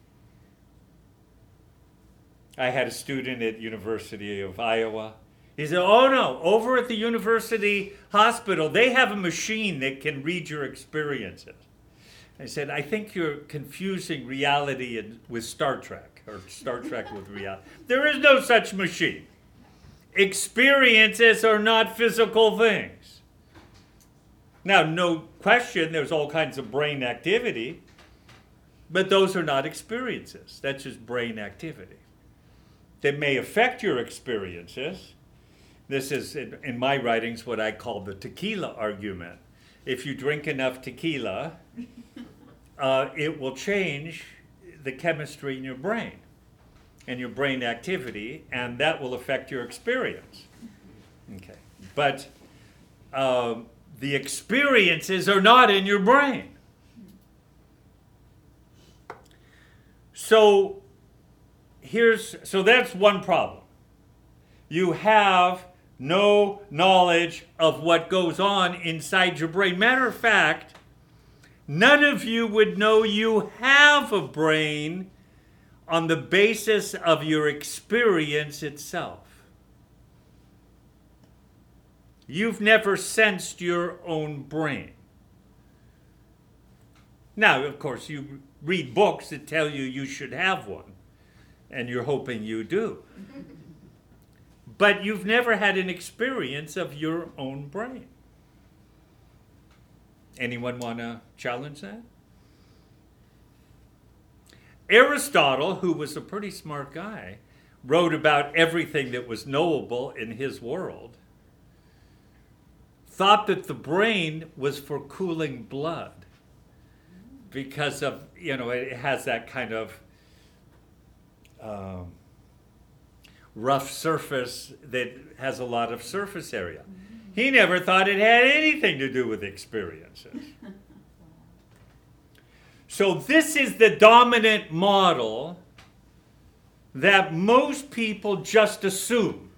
I had a student at University of Iowa. He said, oh no, over at the university hospital, they have a machine that can read your experiences. I said, I think you're confusing reality with Star Trek, or Star Trek with reality. There is no such machine. Experiences are not physical things. Now, no question, there's all kinds of brain activity, but those are not experiences. That's just brain activity. That may affect your experiences. This is, in, in my writings, what I call the tequila argument. If you drink enough tequila, uh, it will change the chemistry in your brain and your brain activity, and that will affect your experience. Okay, but um, the experiences are not in your brain. So here's, so that's one problem. You have no knowledge of what goes on inside your brain. Matter of fact, none of you would know you have a brain on the basis of your experience itself. You've never sensed your own brain. Now, of course, you read books that tell you you should have one, and you're hoping you do. But you've never had an experience of your own brain. Anyone want to challenge that? Aristotle, who was a pretty smart guy, wrote about everything that was knowable in his world, thought that the brain was for cooling blood because of, you know, it has that kind of um, rough surface that has a lot of surface area. He never thought it had anything to do with experiences. So this is the dominant model that most people just assume.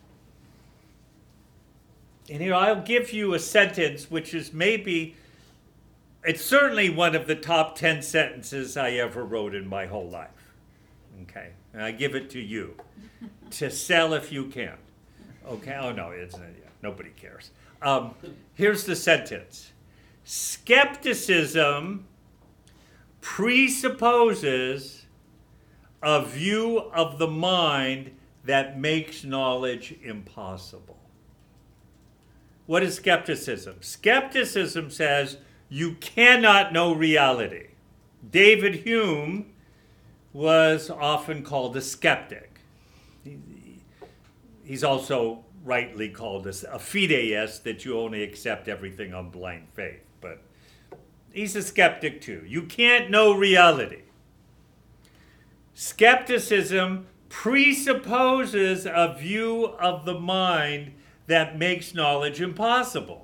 And here I'll give you a sentence which is maybe, it's certainly one of the top ten sentences I ever wrote in my whole life. Okay, and I give it to you to sell if you can. Okay, oh no, it's not, yeah, nobody cares. Um, here's the sentence. Skepticism presupposes a view of the mind that makes knowledge impossible. What is skepticism? Skepticism says you cannot know reality. David Hume was often called a skeptic. He's also rightly called a fideist, that you only accept everything on blind faith. But he's a skeptic too. You can't know reality. Skepticism presupposes a view of the mind that makes knowledge impossible.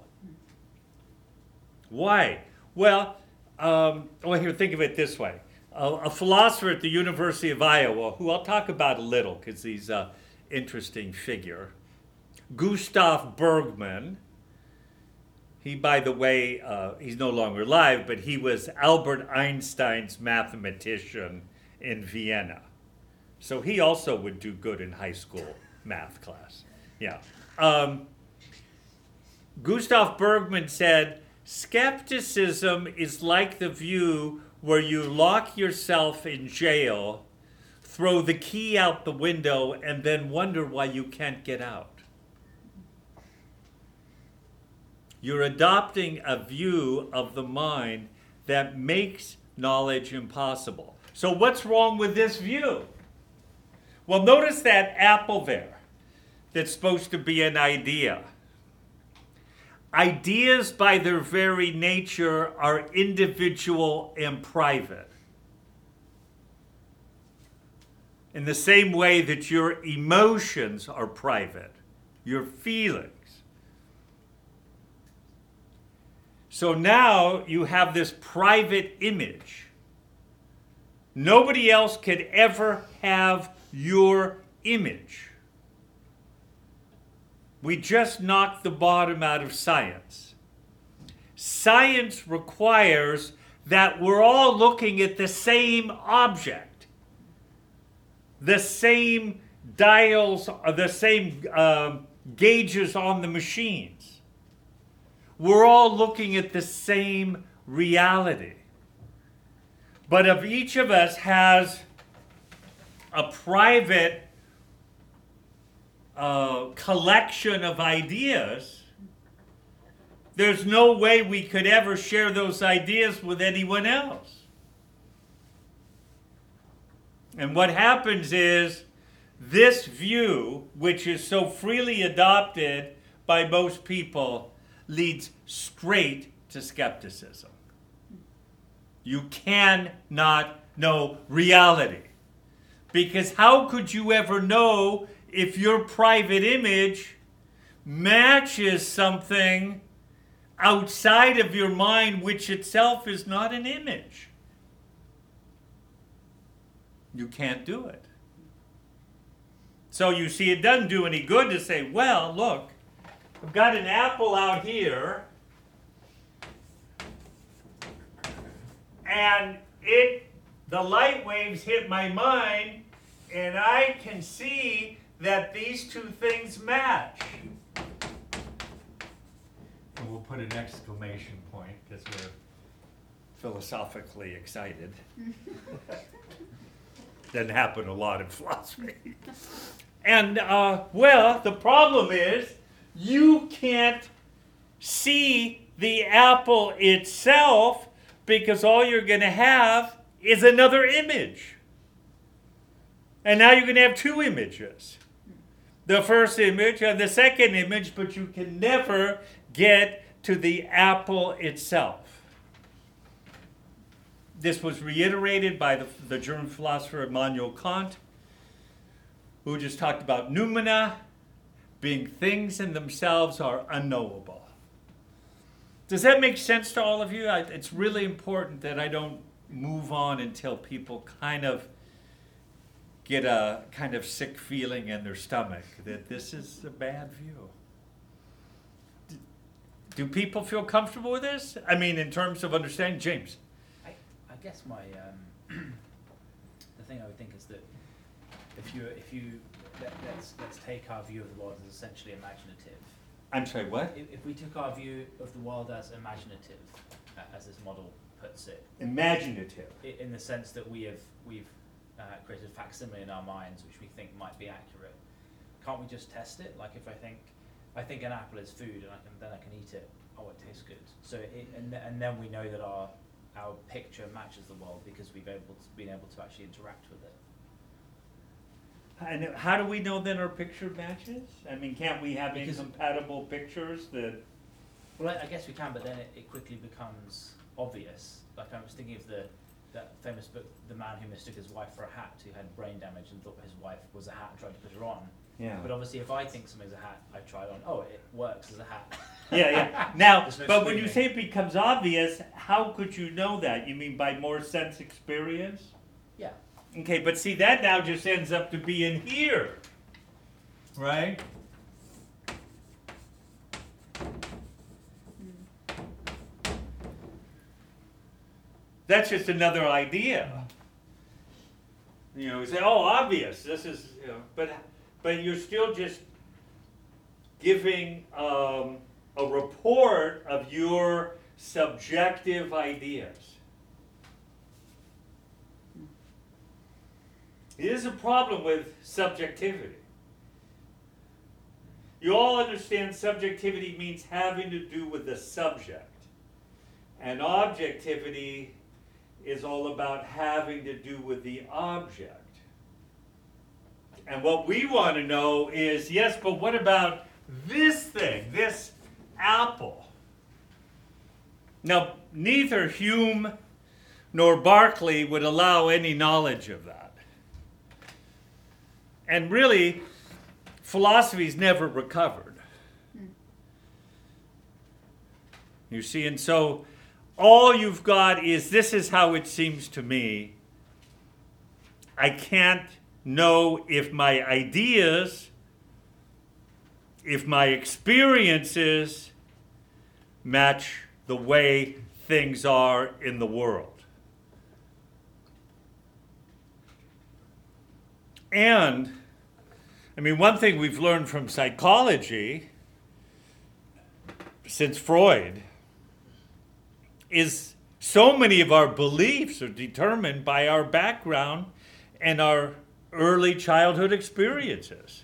Why? Well, um, well, here, think of it this way. A, a philosopher at the University of Iowa, who I'll talk about a little because he's an interesting figure, Gustav Bergman. He, by the way, uh, he's no longer alive, but he was Albert Einstein's mathematician in Vienna. So he also would do good in high school math class. Yeah. Um, Gustav Bergman said, skepticism is like the view where you lock yourself in jail, throw the key out the window, and then wonder why you can't get out. You're adopting a view of the mind that makes knowledge impossible. So what's wrong with this view? Well, notice that apple there that's supposed to be an idea. Ideas by their very nature are individual and private. In the same way that your emotions are private, your feelings. So now you have this private image. Nobody else could ever have your image. We just knocked the bottom out of science. Science requires that we're all looking at the same object, the same dials, the same uh, gauges on the machines. We're all looking at the same reality. But if each of us has a private uh, collection of ideas, there's no way we could ever share those ideas with anyone else. And what happens is this view, which is so freely adopted by most people, leads straight to skepticism. You cannot know reality. Because how could you ever know if your private image matches something outside of your mind, which itself is not an image? You can't do it. So you see, it doesn't do any good to say, well, look, I've got an apple out here, and it, the light waves hit my mind, and I can see that these two things match. And we'll put an exclamation point because we're philosophically excited. Doesn't happen a lot in philosophy. And, uh, well, the problem is you can't see the apple itself because all you're going to have is another image. And now you're going to have two images. The first image and the second image, but you can never get to the apple itself. This was reiterated by the, the German philosopher Immanuel Kant, who just talked about noumena, being things in themselves are unknowable. Does that make sense to all of you? I, it's really important that I don't move on until people kind of get a kind of sick feeling in their stomach that this is a bad view. Do, do people feel comfortable with this? I mean, in terms of understanding, James. I, I guess my um, the thing I would think is that if you if you let, let's let's take our view of the world as essentially imaginative. I'm sorry, what? If, if we took our view of the world as imaginative, uh, as this model puts it, Imaginative. i- in the sense that we have we've uh, created a facsimile in our minds which we think might be accurate, can't we just test it? Like if I think I think an apple is food and I can then I can eat it. Oh, it tastes good. So it, and th- and then we know that our our picture matches the world because we've able to, been able to actually interact with it. And how do we know then our picture matches? I mean, can't we have Because- incompatible pictures that... Well, I, I guess we can, but then it, it quickly becomes obvious. Like I was thinking of the that famous book, The Man Who Mistook His Wife for a Hat, who had brain damage and thought his wife was a hat and tried to put her on. Yeah. But obviously, if I think something's a hat, I try it on. Oh, it works as a hat. Yeah, yeah. Now, There's no but when you screaming. say it becomes obvious, how could you know that? You mean by more sense experience? Yeah. Okay, but see, that now just ends up to be in here, right? That's just another idea. You know, you say, oh, obvious, this is, you know, but, but you're still just giving um, a report of your subjective ideas. It is a problem with subjectivity. You all understand subjectivity means having to do with the subject. And objectivity is all about having to do with the object. And what we want to know is, yes, but what about this thing, this apple? Now, neither Hume nor Berkeley would allow any knowledge of that. And really, philosophy's never recovered. You see, and so all you've got is, this is how it seems to me. I can't know if my ideas, if my experiences match the way things are in the world. And, I mean, one thing we've learned from psychology since Freud is so many of our beliefs are determined by our background and our early childhood experiences.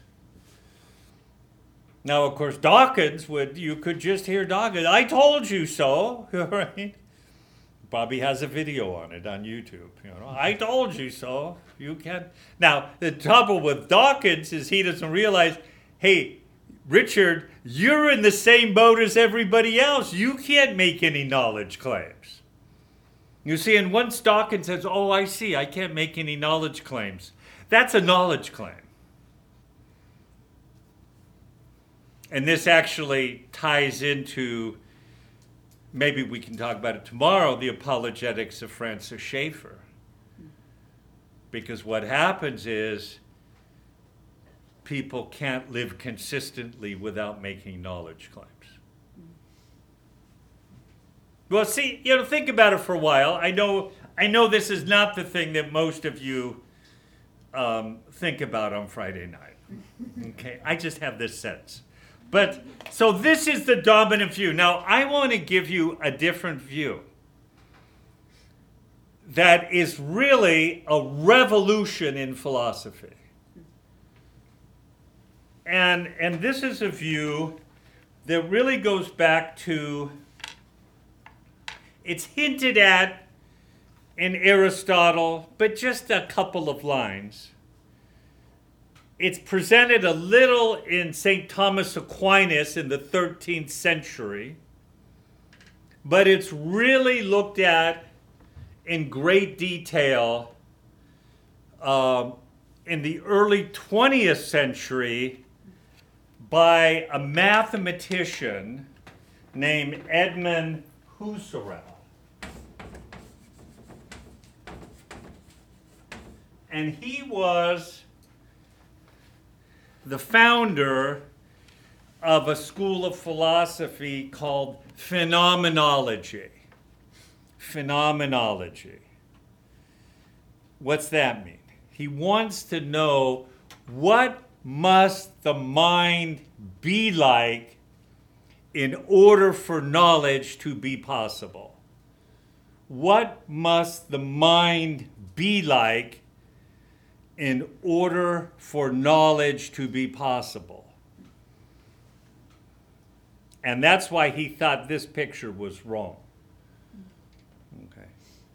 Now, of course, Dawkins would, you could just hear Dawkins, I told you so, right? Bobby has a video on it on YouTube. You know, I told you so. You can. Now, the trouble with Dawkins is he doesn't realize, hey, Richard, you're in the same boat as everybody else. You can't make any knowledge claims. You see, and once Dawkins says, oh, I see, I can't make any knowledge claims, that's a knowledge claim. And this actually ties into, maybe we can talk about it tomorrow, the apologetics of Francis Schaeffer. Because what happens is people can't live consistently without making knowledge claims. Well, see, you know, think about it for a while. I know, I know this is not the thing that most of you um, think about on Friday night. Okay, I just have this sense. But, so this is the dominant view. Now, I want to give you a different view. that is really a revolution in philosophy. And, and this is a view that really goes back to, it's hinted at in Aristotle, but just a couple of lines. It's presented a little in Saint Thomas Aquinas in the thirteenth century, but it's really looked at in great detail um, in the early twentieth century by a mathematician named Edmund Husserl. And he was the founder of a school of philosophy called phenomenology. Phenomenology. What's that mean? He wants to know, what must the mind be like in order for knowledge to be possible? What must the mind be like in order for knowledge to be possible? And that's why he thought this picture was wrong. Okay.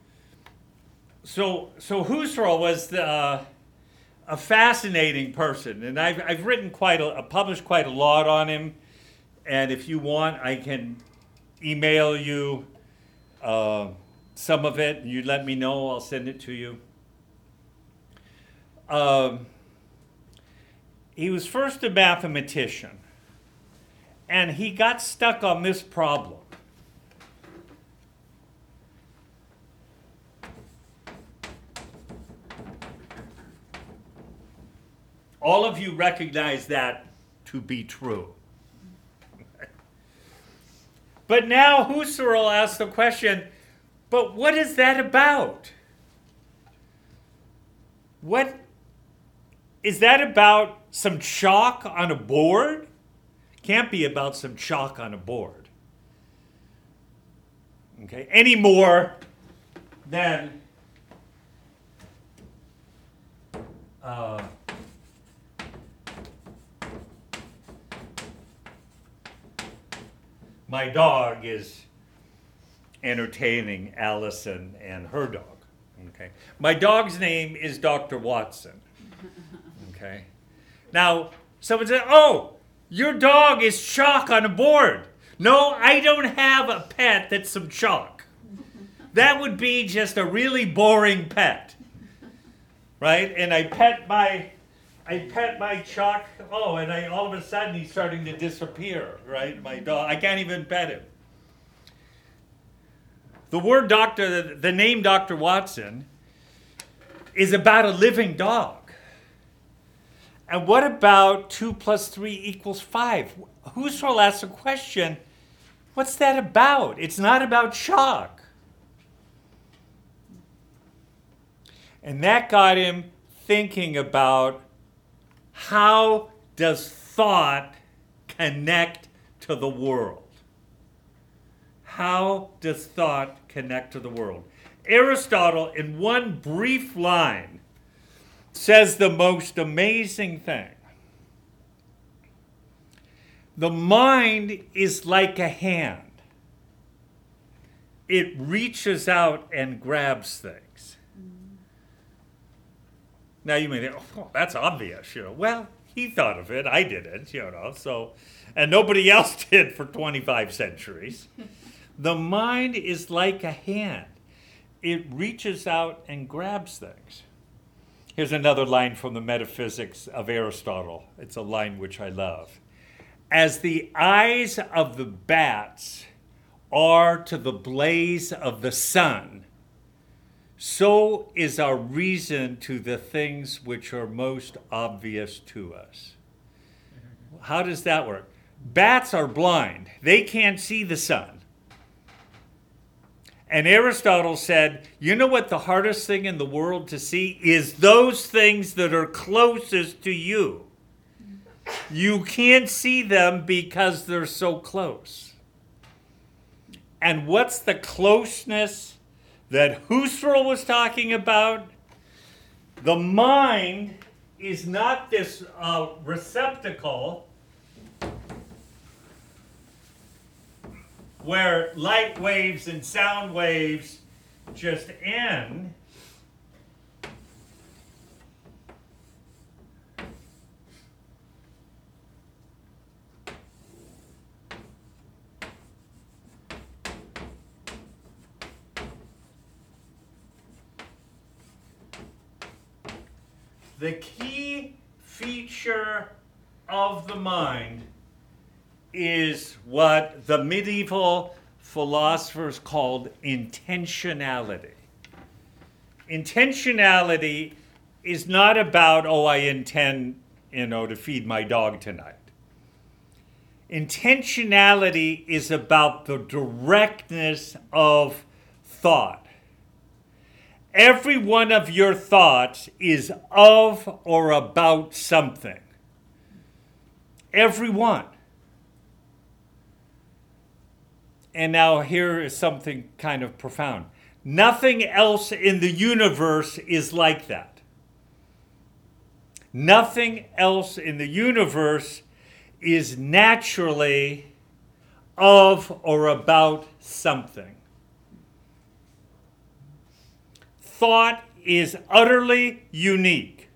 So, so Husserl was the, uh, a fascinating person, and I've, I've written quite a, published quite a lot on him, and if you want, I can email you uh, some of it, and you let me know, I'll send it to you. Um, he was first a mathematician, and he got stuck on this problem. All of you recognize that to be true. But now Husserl asks the question, but what is that about? What is that about? Some chalk on a board? Can't be about some chalk on a board. Okay, any more than uh, my dog is entertaining Allison and her dog. Okay. My dog's name is Doctor Watson. Okay. Now, someone said, oh, your dog is chalk on a board. No, I don't have a pet that's some chalk. That would be just a really boring pet. Right? And I pet my I pet my chalk, oh, and I all of a sudden he's starting to disappear, right? My dog, I can't even pet him. The word doctor, the, the name Doctor Watson, is about a living dog. And what about two plus three equals five? Husserl asks a question, what's that about? It's not about chalk. And that got him thinking about, how does thought connect to the world? How does thought connect to the world? Aristotle, in one brief line, says the most amazing thing. The mind is like a hand. It reaches out and grabs things. Now you may think, oh, that's obvious, you know. Well, he thought of it, I didn't, you know, so, and nobody else did for twenty-five centuries. The mind is like a hand. It reaches out and grabs things. Here's another line from the Metaphysics of Aristotle. It's a line which I love. As the eyes of the bats are to the blaze of the sun, so is our reason to the things which are most obvious to us. How does that work? Bats are blind. They can't see the sun. And Aristotle said, you know what the hardest thing in the world to see is those things that are closest to you. You can't see them because they're so close. And what's the closeness that Husserl was talking about. The mind is not this uh, receptacle where light waves and sound waves just end. The key feature of the mind is what the medieval philosophers called intentionality. Intentionality is not about, oh, I intend, you know, to feed my dog tonight. Intentionality is about the directness of thought. Every one of your thoughts is of or about something. Every one. And now here is something kind of profound. Nothing else in the universe is like that. Nothing else in the universe is naturally of or about something. Thought is utterly unique.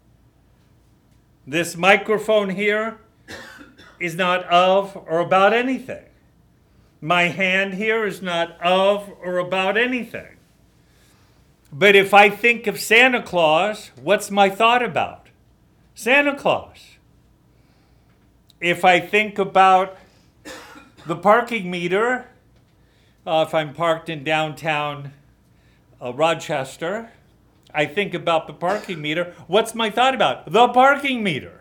This microphone here is not of or about anything. My hand here is not of or about anything. But if I think of Santa Claus, what's my thought about? Santa Claus. If I think about the parking meter, uh, if I'm parked in downtown Uh, Rochester, I think about the parking meter. What's my thought about? The parking meter.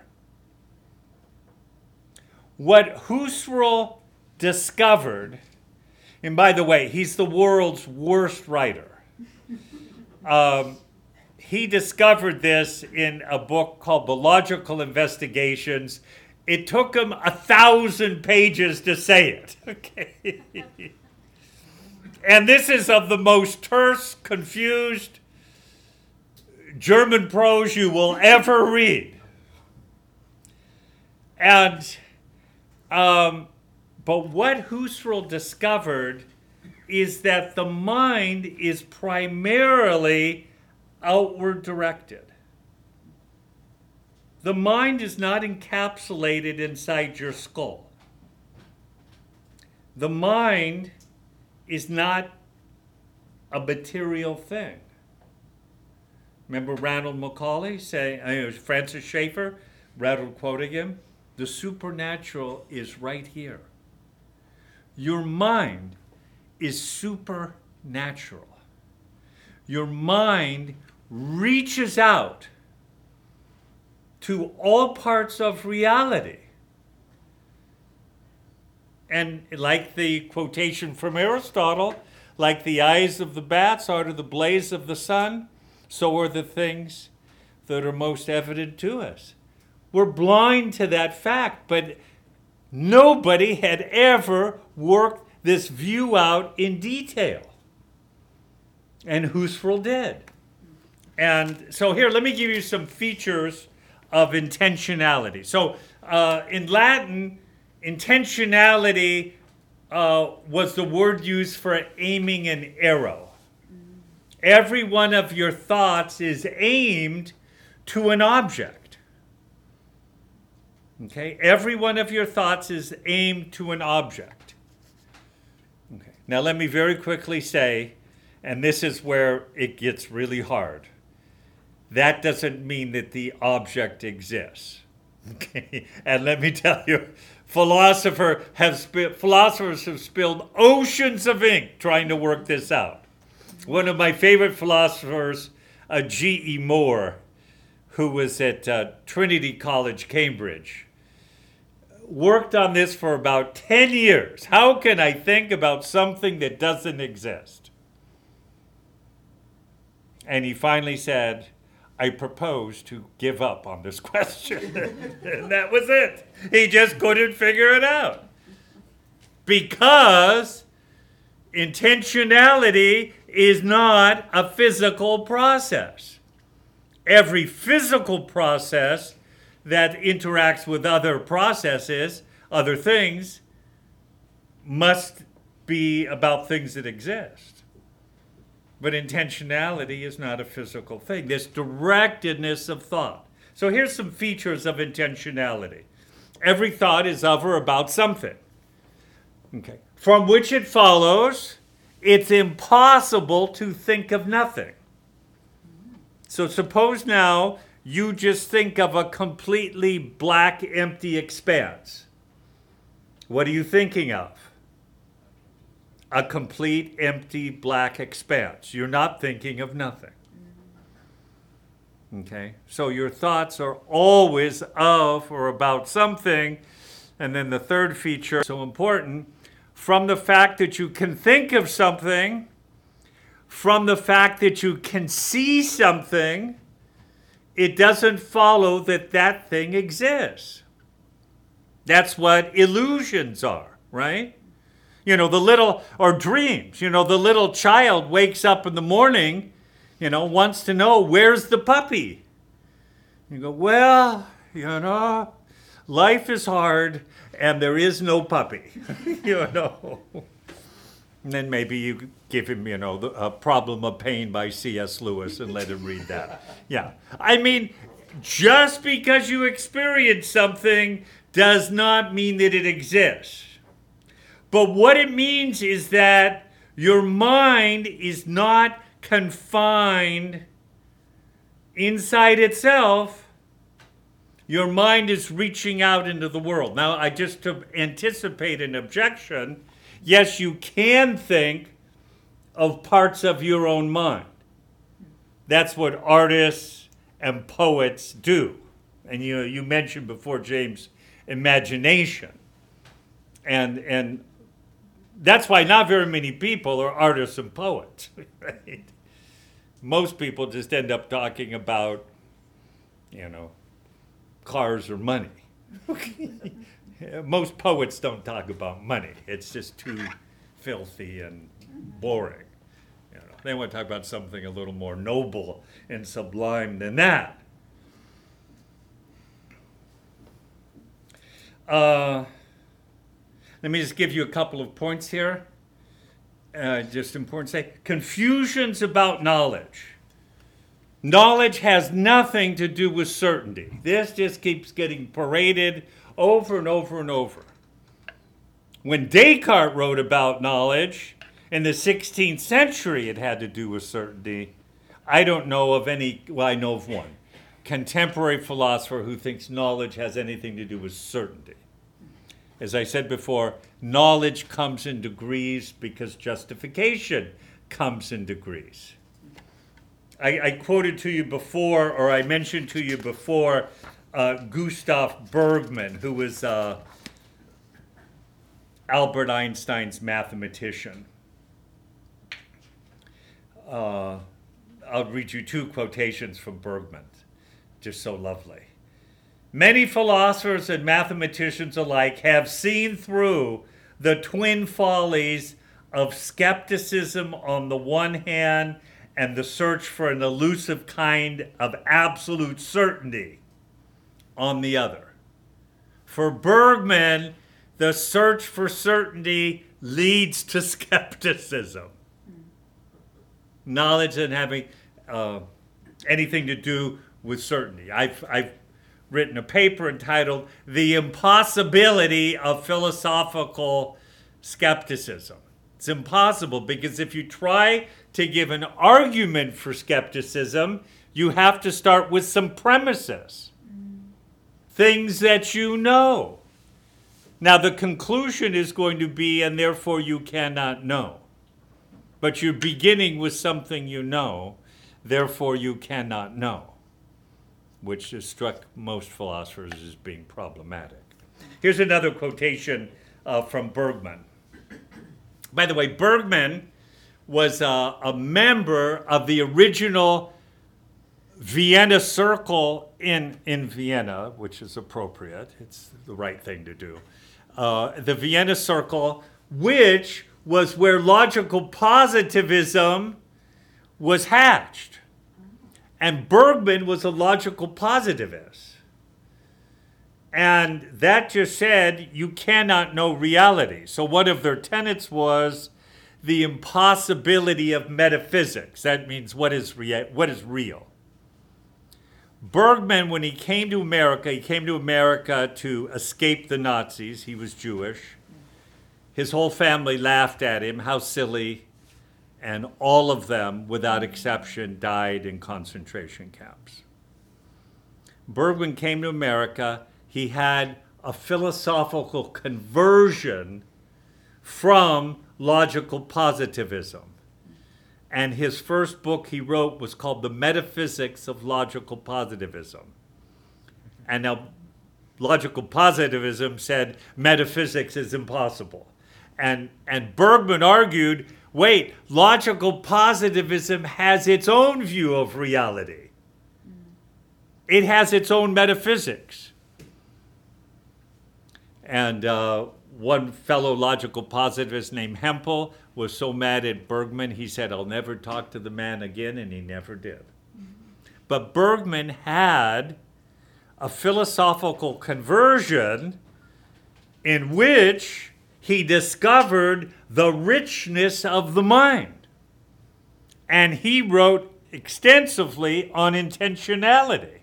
What Husserl discovered, and by the way, he's the world's worst writer. Um, he discovered this in a book called The Logical Investigations. It took him a thousand pages to say it. Okay. And this is of the most terse, confused German prose you will ever read. And, um, but what Husserl discovered is that the mind is primarily outward directed. The mind is not encapsulated inside your skull. The mind is not a material thing. Remember Ranald Macaulay saying, uh, Francis Schaeffer, Ranald quoting him, the supernatural is right here. Your mind is supernatural. Your mind reaches out to all parts of reality. And like the quotation from Aristotle, like the eyes of the bats are to the blaze of the sun, so are the things that are most evident to us. We're blind to that fact, but nobody had ever worked this view out in detail. And Husserl did. And so here, let me give you some features of intentionality. So uh, in Latin, intentionality uh, was the word used for aiming an arrow. Every one of your thoughts is aimed to an object. Okay? Every one of your thoughts is aimed to an object. Okay. Now let me very quickly say, and this is where it gets really hard, that doesn't mean that the object exists. Okay? And let me tell you, philosopher have sp- philosophers have spilled oceans of ink trying to work this out. One of my favorite philosophers, uh, G E Moore, who was at uh, Trinity College, Cambridge, worked on this for about ten years. How can I think about something that doesn't exist? And he finally said, I propose to give up on this question. And that was it. He just couldn't figure it out. Because intentionality is not a physical process. Every physical process that interacts with other processes, other things, must be about things that exist. But intentionality is not a physical thing. This directedness of thought. So here's some features of intentionality. Every thought is of or about something. Okay. From which it follows, it's impossible to think of nothing. So suppose now you just think of a completely black, empty expanse. What are you thinking of? A complete, empty, black expanse. You're not thinking of nothing. Okay? So your thoughts are always of or about something. And then the third feature, so important, from the fact that you can think of something, from the fact that you can see something, it doesn't follow that that thing exists. That's what illusions are, right? You know, the little, or dreams, you know, the little child wakes up in the morning, you know, wants to know, where's the puppy? You go, well, you know, life is hard and there is no puppy, you know. And then maybe you give him, you know, the, A Problem of Pain by C S Lewis and let him read that. Yeah. I mean, just because you experience something does not mean that it exists. But what it means is that your mind is not confined inside itself. Your mind is reaching out into the world. Now, I just to anticipate an objection, yes, you can think of parts of your own mind. That's what artists and poets do. And you you mentioned before, James, imagination. And and that's why not very many people are artists and poets. Right? Most people just end up talking about, you know, cars or money. Most poets don't talk about money. It's just too filthy and boring. You know, they want to talk about something a little more noble and sublime than that. Uh, let me just give you a couple of points here. Uh, just important to say, confusions about knowledge. Knowledge has nothing to do with certainty. This just keeps getting paraded over and over and over. When Descartes wrote about knowledge in the sixteenth century, it had to do with certainty. I don't know of any, well, I know of one, contemporary philosopher who thinks knowledge has anything to do with certainty. As I said before, knowledge comes in degrees because justification comes in degrees. I, I quoted to you before, or I mentioned to you before, uh, Gustav Bergman, who was uh, Albert Einstein's mathematician. Uh, I'll read you two quotations from Bergman, just so lovely. Many philosophers and mathematicians alike have seen through the twin follies of skepticism on the one hand and the search for an elusive kind of absolute certainty on the other. For Bergman, the search for certainty leads to skepticism. Knowledge doesn't have any, uh, anything to do with certainty. I've, I've written a paper entitled The Impossibility of Philosophical Skepticism. It's impossible because if you try to give an argument for skepticism, you have to start with some premises, things that you know. Now, the conclusion is going to be, and therefore you cannot know. But you're beginning with something you know, therefore you cannot know, which has struck most philosophers as being problematic. Here's another quotation uh, from Bergman. By the way, Bergman was uh, a member of the original Vienna Circle in, in Vienna, which is appropriate. It's the right thing to do. Uh, the Vienna Circle, which was where logical positivism was hatched. And Bergman was a logical positivist. And that just said you cannot know reality. So one of their tenets was the impossibility of metaphysics. That means what is rea- what is real. Bergman, when he came to America, he came to America to escape the Nazis. He was Jewish. His whole family laughed at him, how silly, and all of them, without exception, died in concentration camps. Bergman came to America. He had a philosophical conversion from logical positivism. And his first book he wrote was called The Metaphysics of Logical Positivism. And now, logical positivism said metaphysics is impossible. And, and Bergman argued, wait, logical positivism has its own view of reality. It has its own metaphysics. And uh, one fellow logical positivist named Hempel was so mad at Bergman, he said, I'll never talk to the man again, and he never did. But Bergman had a philosophical conversion in which he discovered the richness of the mind. And he wrote extensively on intentionality.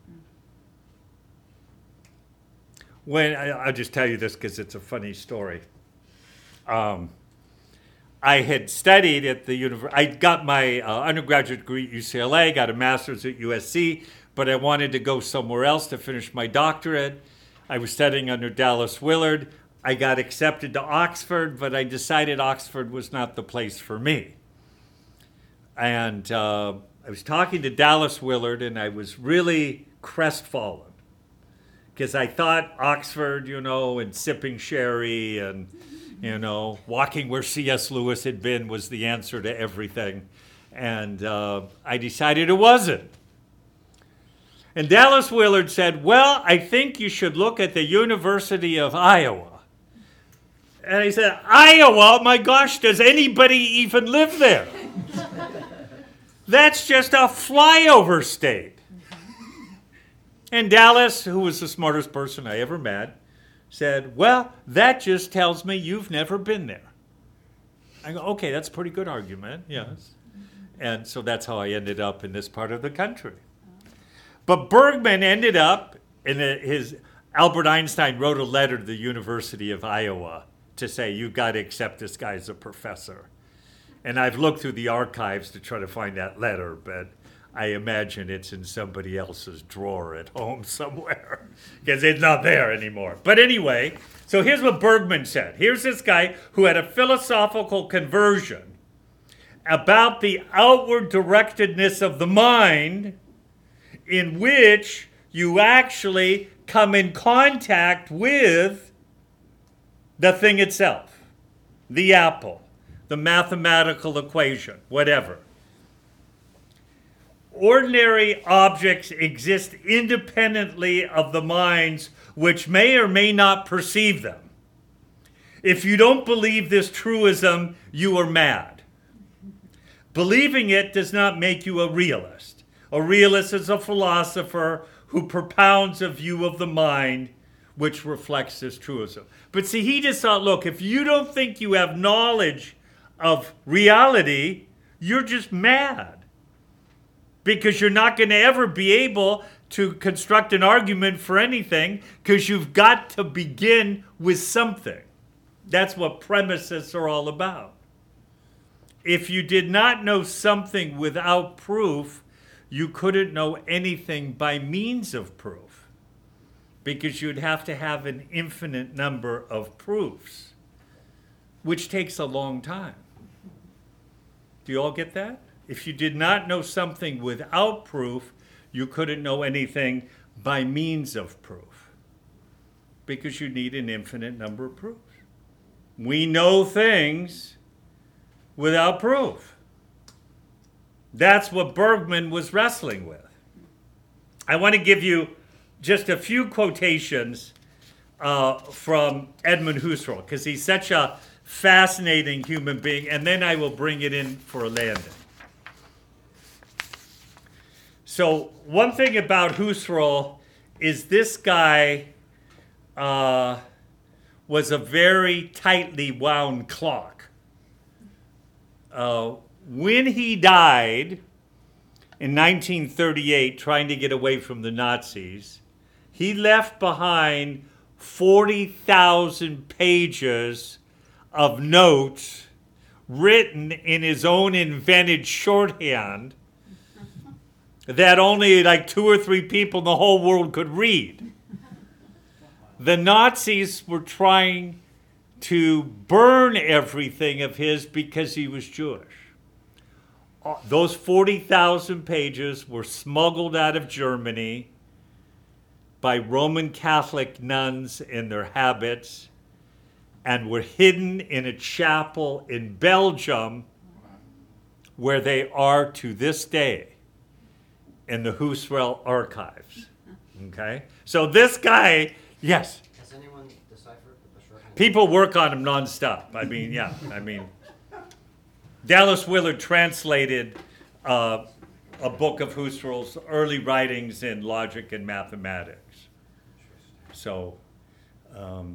When I, I'll just tell you this because it's a funny story. Um, I had studied at the university. I got my uh, undergraduate degree at U C L A, got a master's at U S C, but I wanted to go somewhere else to finish my doctorate. I was studying under Dallas Willard. I got accepted to Oxford, but I decided Oxford was not the place for me. And uh, I was talking to Dallas Willard, and I was really crestfallen because I thought Oxford, you know, and sipping sherry and, you know, walking where C S Lewis had been was the answer to everything. And uh, I decided it wasn't. And Dallas Willard said, well, I think you should look at the University of Iowa. And I said, Iowa? My gosh, does anybody even live there? That's just a flyover state. And Dallas, who was the smartest person I ever met, said, well, that just tells me you've never been there. I go, okay, that's a pretty good argument, yes. And so that's how I ended up in this part of the country. But Bergman ended up, in a, his, Albert Einstein wrote a letter to the University of Iowa to say, you've got to accept this guy as a professor. And I've looked through the archives to try to find that letter, but I imagine it's in somebody else's drawer at home somewhere because it's not there anymore. But anyway, so here's what Bergman said. Here's this guy who had a philosophical conversion about the outward directedness of the mind in which you actually come in contact with the thing itself, the apple, the mathematical equation, whatever. Ordinary objects exist independently of the minds which may or may not perceive them. If you don't believe this truism, you are mad. Believing it does not make you a realist. A realist is a philosopher who propounds a view of the mind which reflects this truism. But see, he just thought, look, if you don't think you have knowledge of reality, you're just mad. Because you're not going to ever be able to construct an argument for anything because you've got to begin with something. That's what premises are all about. If you did not know something without proof, you couldn't know anything by means of proof, because you'd have to have an infinite number of proofs, which takes a long time. Do you all get that? If you did not know something without proof, you couldn't know anything by means of proof, because you need an infinite number of proofs. We know things without proof. That's what Bergman was wrestling with. I want to give you just a few quotations uh, from Edmund Husserl, because he's such a fascinating human being, and then I will bring it in for a landing. So one thing about Husserl is this guy uh, was a very tightly wound clock. Uh, when he died in nineteen thirty-eight, trying to get away from the Nazis, he left behind forty thousand pages of notes written in his own invented shorthand that only like two or three people in the whole world could read. The Nazis were trying to burn everything of his because he was Jewish. Those forty thousand pages were smuggled out of Germany by Roman Catholic nuns in their habits and were hidden in a chapel in Belgium, where they are to this day in the Husserl archives. Okay? So this guy, yes. Has anyone deciphered the shorthand? People work on him nonstop. I mean, yeah. I mean, Dallas Willard translated uh, a book of Husserl's early writings in logic and mathematics. So, um,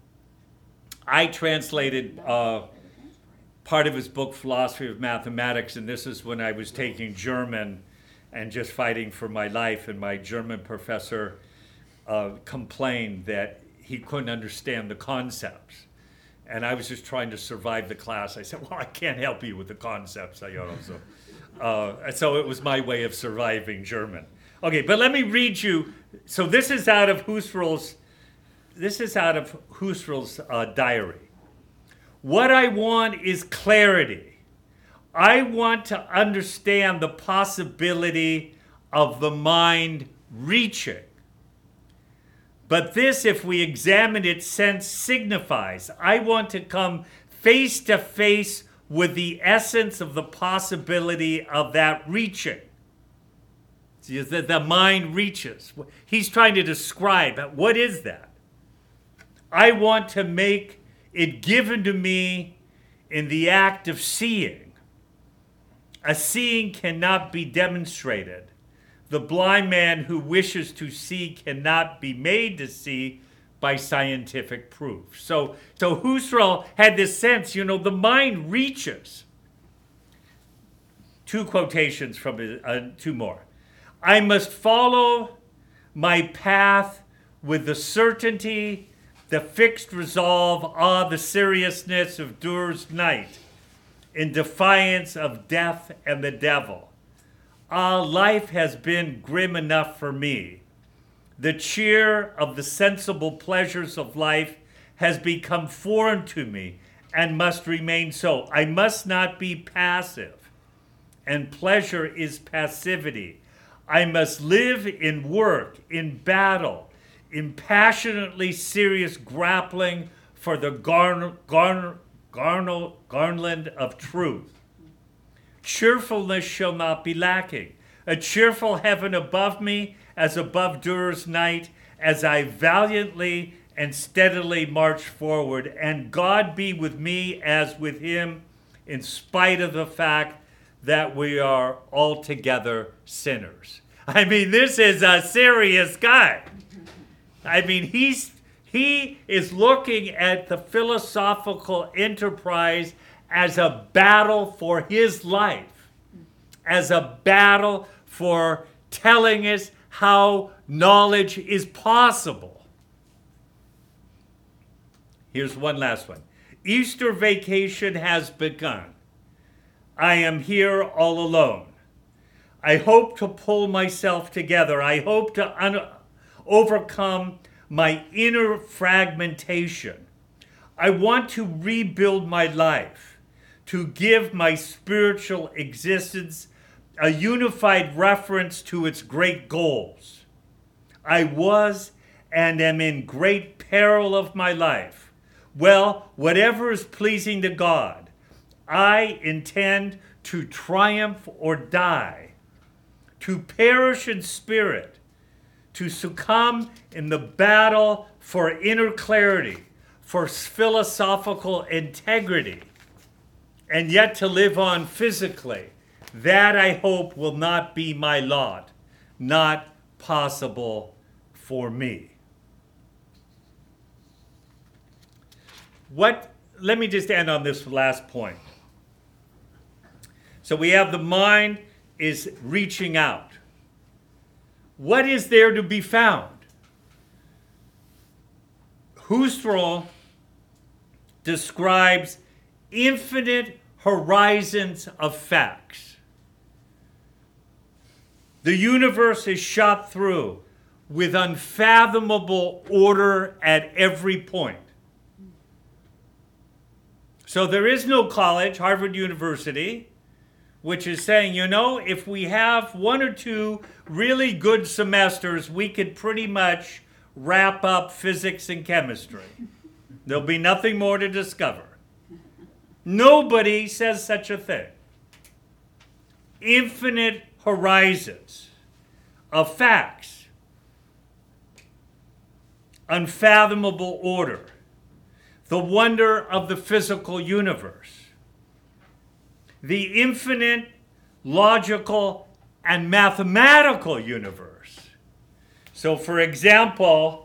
I translated uh, part of his book, Philosophy of Mathematics, and this is when I was taking German and just fighting for my life, and my German professor uh, complained that he couldn't understand the concepts. And I was just trying to survive the class. I said, well, I can't help you with the concepts. You know, so, uh, so it was my way of surviving German. Okay, but let me read you. So this is out of Husserl's, this is out of Husserl's uh, diary. What I want is clarity. I want to understand the possibility of the mind reaching. But this, if we examine its sense, signifies I want to come face to face with the essence of the possibility of that reaching. See, that the mind reaches. He's trying to describe what is that. I want to make it given to me in the act of seeing. A seeing cannot be demonstrated. The blind man who wishes to see cannot be made to see by scientific proof. So, so Husserl had this sense, you know, the mind reaches. Two quotations from it, uh, two more. I must follow my path with the certainty, the fixed resolve, ah, the seriousness of Durer's night, in defiance of death and the devil. Ah, life has been grim enough for me. The cheer of the sensible pleasures of life has become foreign to me and must remain so. I must not be passive, and pleasure is passivity. I must live in work, in battle, in passionately serious grappling for the garn, garn, garn, garland of truth. Cheerfulness shall not be lacking. A cheerful heaven above me, as above Durer's night, as I valiantly and steadily march forward, and God be with me as with him, in spite of the fact that we are altogether sinners. I mean, this is a serious guy. I mean, he's he is looking at the philosophical enterprise as a battle for his life, as a battle for telling us how knowledge is possible. Here's one last one. Easter vacation has begun. I am here all alone. I hope to pull myself together. I hope to un- overcome my inner fragmentation. I want to rebuild my life, to give my spiritual existence a unified reference to its great goals. I was and am in great peril of my life. Well, whatever is pleasing to God, I intend to triumph or die, to perish in spirit, to succumb in the battle for inner clarity, for philosophical integrity, and yet to live on physically. That, I hope, will not be my lot. not possible for me. What, let me just end on this last point. So we have the mind is reaching out. What is there to be found? Husserl describes infinite horizons of facts. The universe is shot through with unfathomable order at every point. So there is no college, Harvard University, which is saying, you know, if we have one or two really good semesters, we could pretty much wrap up physics and chemistry. There'll be nothing more to discover. Nobody says such a thing. Infinite horizons of facts, unfathomable order, the wonder of the physical universe, the infinite logical and mathematical universe. So, for example,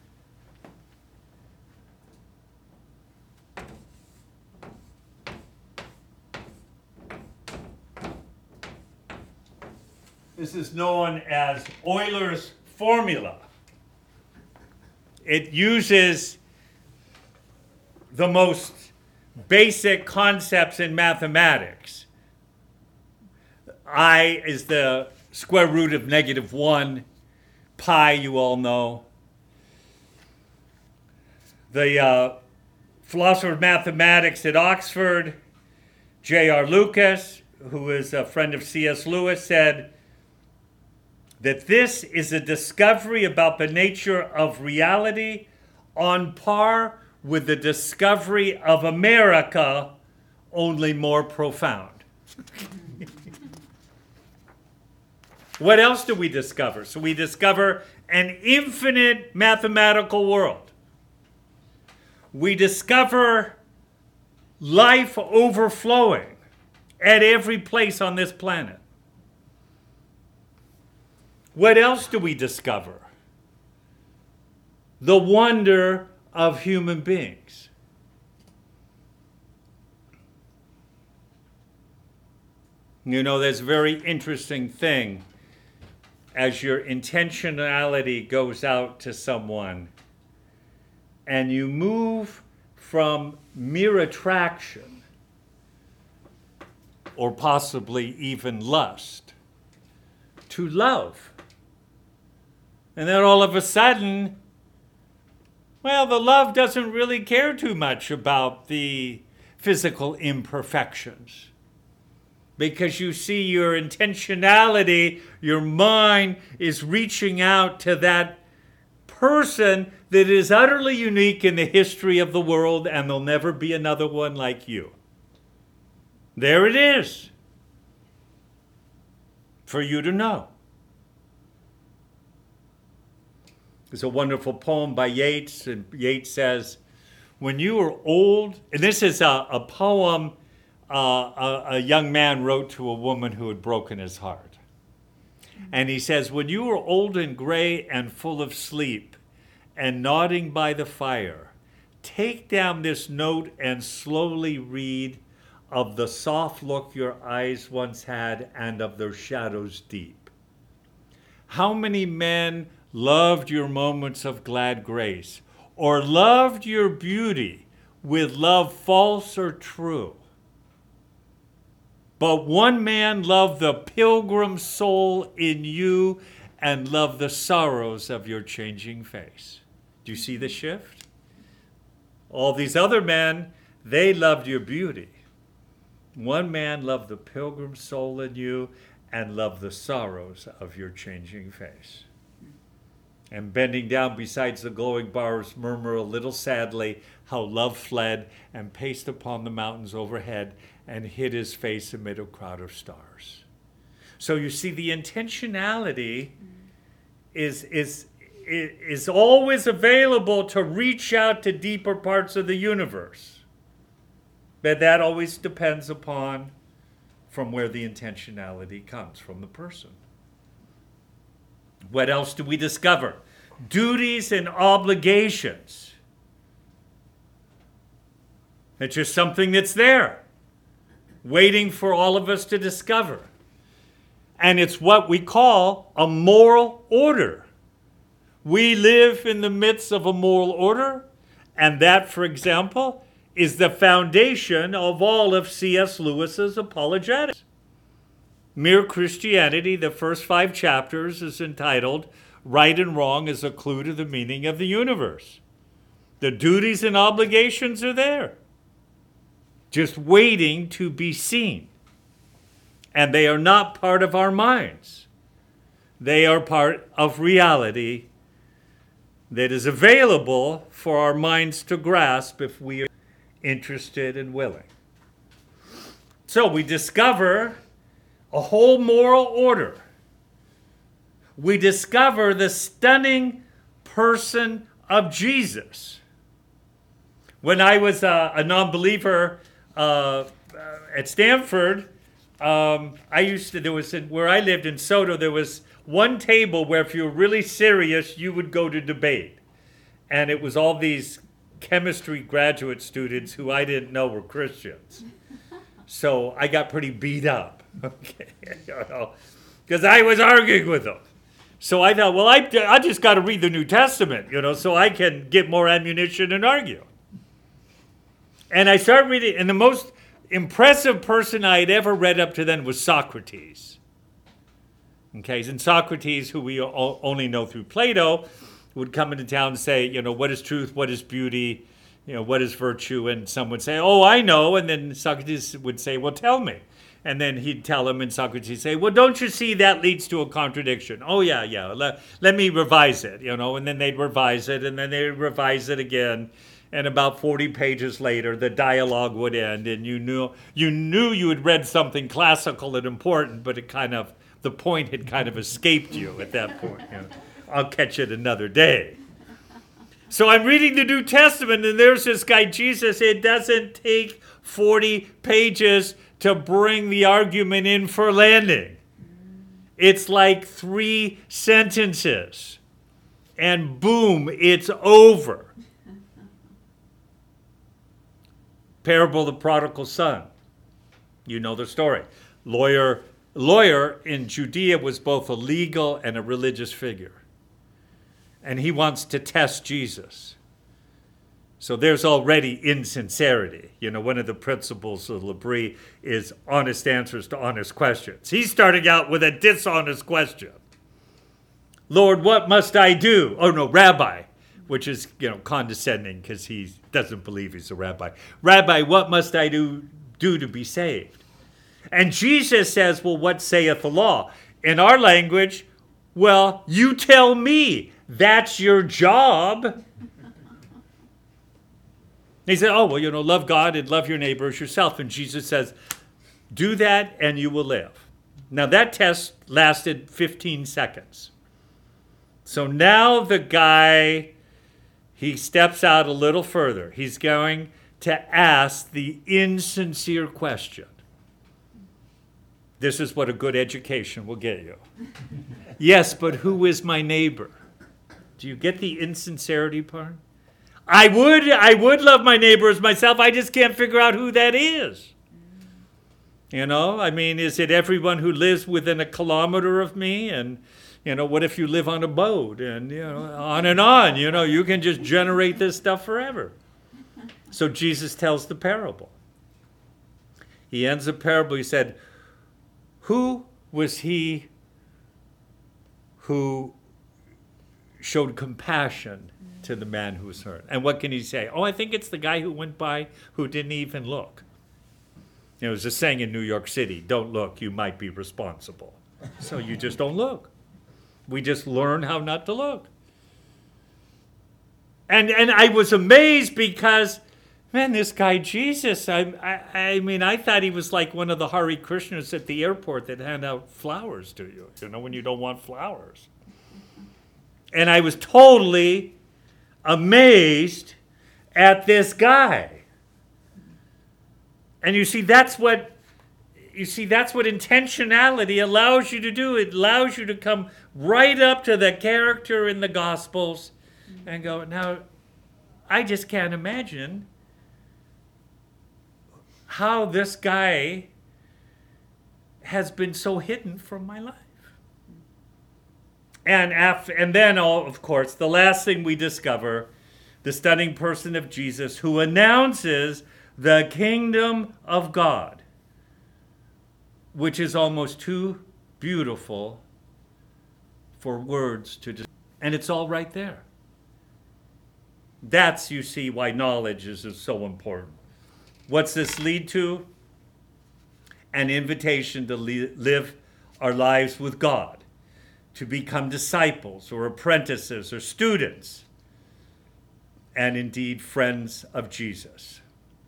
this is known as Euler's formula. It uses the most basic concepts in mathematics. I is the square root of negative one. Pi, you all know. The uh, philosopher of mathematics at Oxford, J R Lucas, who is a friend of C S Lewis, said that this is a discovery about the nature of reality on par with the discovery of America, only more profound. What else do we discover? So we discover an infinite mathematical world. We discover life overflowing at every place on this planet. What else do we discover? The wonder of human beings. You know, there's a very interesting thing as your intentionality goes out to someone and you move from mere attraction or possibly even lust to love. And then all of a sudden, well, the love doesn't really care too much about the physical imperfections. Because you see your intentionality, your mind is reaching out to that person that is utterly unique in the history of the world, and there'll never be another one like you. There it is, for you to know. There's a wonderful poem by Yeats, and Yeats says, when you are old, and this is a, a poem uh, a, a young man wrote to a woman who had broken his heart. And he says, when you are old and gray and full of sleep and nodding by the fire, take down this note and slowly read of the soft look your eyes once had and of their shadows deep. How many men loved your moments of glad grace, or loved your beauty with love false or true? But one man loved the pilgrim soul in you and loved the sorrows of your changing face. Do you see the shift? All these other men, they loved your beauty. One man loved the pilgrim soul in you and loved the sorrows of your changing face. And bending down beside the glowing bars, murmur a little sadly how love fled and paced upon the mountains overhead and hid his face amid a crowd of stars. So you see, the intentionality is, is, is always available to reach out to deeper parts of the universe. But that always depends upon from where the intentionality comes, from the person. What else do we discover? Duties and obligations. It's just something that's there, waiting for all of us to discover. And it's what we call a moral order. We live in the midst of a moral order, and that, for example, is the foundation of all of C S Lewis's apologetics. Mere Christianity, the first five chapters, is entitled Right and Wrong as a Clue to the Meaning of the Universe. The duties and obligations are there, just waiting to be seen. And they are not part of our minds. They are part of reality that is available for our minds to grasp if we are interested and willing. So we discover a whole moral order. We discover the stunning person of Jesus. When I was a, a non-believer uh, at Stanford, um, I used to, there was, a, where I lived in Soto, there was one table where if you were really serious, you would go to debate. And it was all these chemistry graduate students who I didn't know were Christians. So I got pretty beat up, okay, you know, because I was arguing with them. So I thought, well, I, I just got to read the New Testament, you know, so I can get more ammunition and argue. And I started reading, and the most impressive person I had ever read up to then was Socrates. Okay, and Socrates, who we only know through Plato, would come into town and say, you know, what is truth, what is beauty, you know, what is virtue? And some would say, oh, I know. And then Socrates would say, well, tell me. And then he'd tell him, and Socrates would say, well, don't you see that leads to a contradiction? Oh, yeah, yeah, let, let me revise it, you know. And then they'd revise it, and then they'd revise it again. And about forty pages later, the dialogue would end, and you knew you knew you had read something classical and important, but it kind of, the point had kind of escaped you at that point. You know, I'll catch it another day. So I'm reading the New Testament, and there's this guy, Jesus. It doesn't take forty pages to bring the argument in for landing. It's like three sentences, and boom, it's over. Parable of the prodigal son. You know the story. Lawyer, lawyer in Judea was both a legal and a religious figure. And he wants to test Jesus. So there's already insincerity. You know, one of the principles of L'Abri is honest answers to honest questions. He's starting out with a dishonest question. Lord, what must I do? Oh, no, Rabbi, which is, you know, condescending because he doesn't believe he's a rabbi. Rabbi, what must I do, do to be saved? And Jesus says, well, what saith the law? In our language, well, you tell me. That's your job. He said, oh, well, you know, love God and love your neighbor as yourself. And Jesus says, do that and you will live. Now, that test lasted fifteen seconds. So now the guy, he steps out a little further. He's going to ask the insincere question. This is what a good education will get you. Yes, but who is my neighbor? Do you get the insincerity part? I would, I would love my neighbor as myself. I just can't figure out who that is. You know, I mean, is it everyone who lives within a kilometer of me? And, you know, what if you live on a boat? And, you know, on and on. You know, you can just generate this stuff forever. So Jesus tells the parable. He ends the parable. He said, who was he who showed compassion to the man who was hurt? And what can he say? Oh, I think it's the guy who went by who didn't even look. There was a saying in New York City, don't look, you might be responsible. So you just don't look. We just learn how not to look. And and I was amazed because, man, this guy Jesus, I, I, I mean, I thought he was like one of the Hare Krishnas at the airport that hand out flowers to you, you know, when you don't want flowers. And I was totally amazed at this guy. And you see, that's what you see, that's what intentionality allows you to do. It allows you to come right up to the character in the Gospels and go, now, I just can't imagine how this guy has been so hidden from my life. And after, and then, all, of course, the last thing we discover, the stunning person of Jesus who announces the kingdom of God, which is almost too beautiful for words to describe. And it's all right there. That's, you see, why knowledge is, is so important. What's this lead to? An invitation to li- live our lives with God, to become disciples or apprentices or students, and indeed friends of Jesus.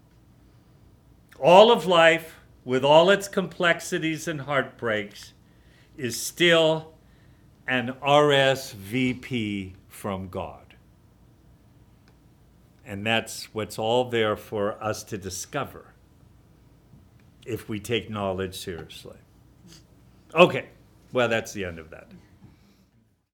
All of life, with all its complexities and heartbreaks, is still an R S V P from God. And that's what's all there for us to discover if we take knowledge seriously. Okay, well, that's the end of that.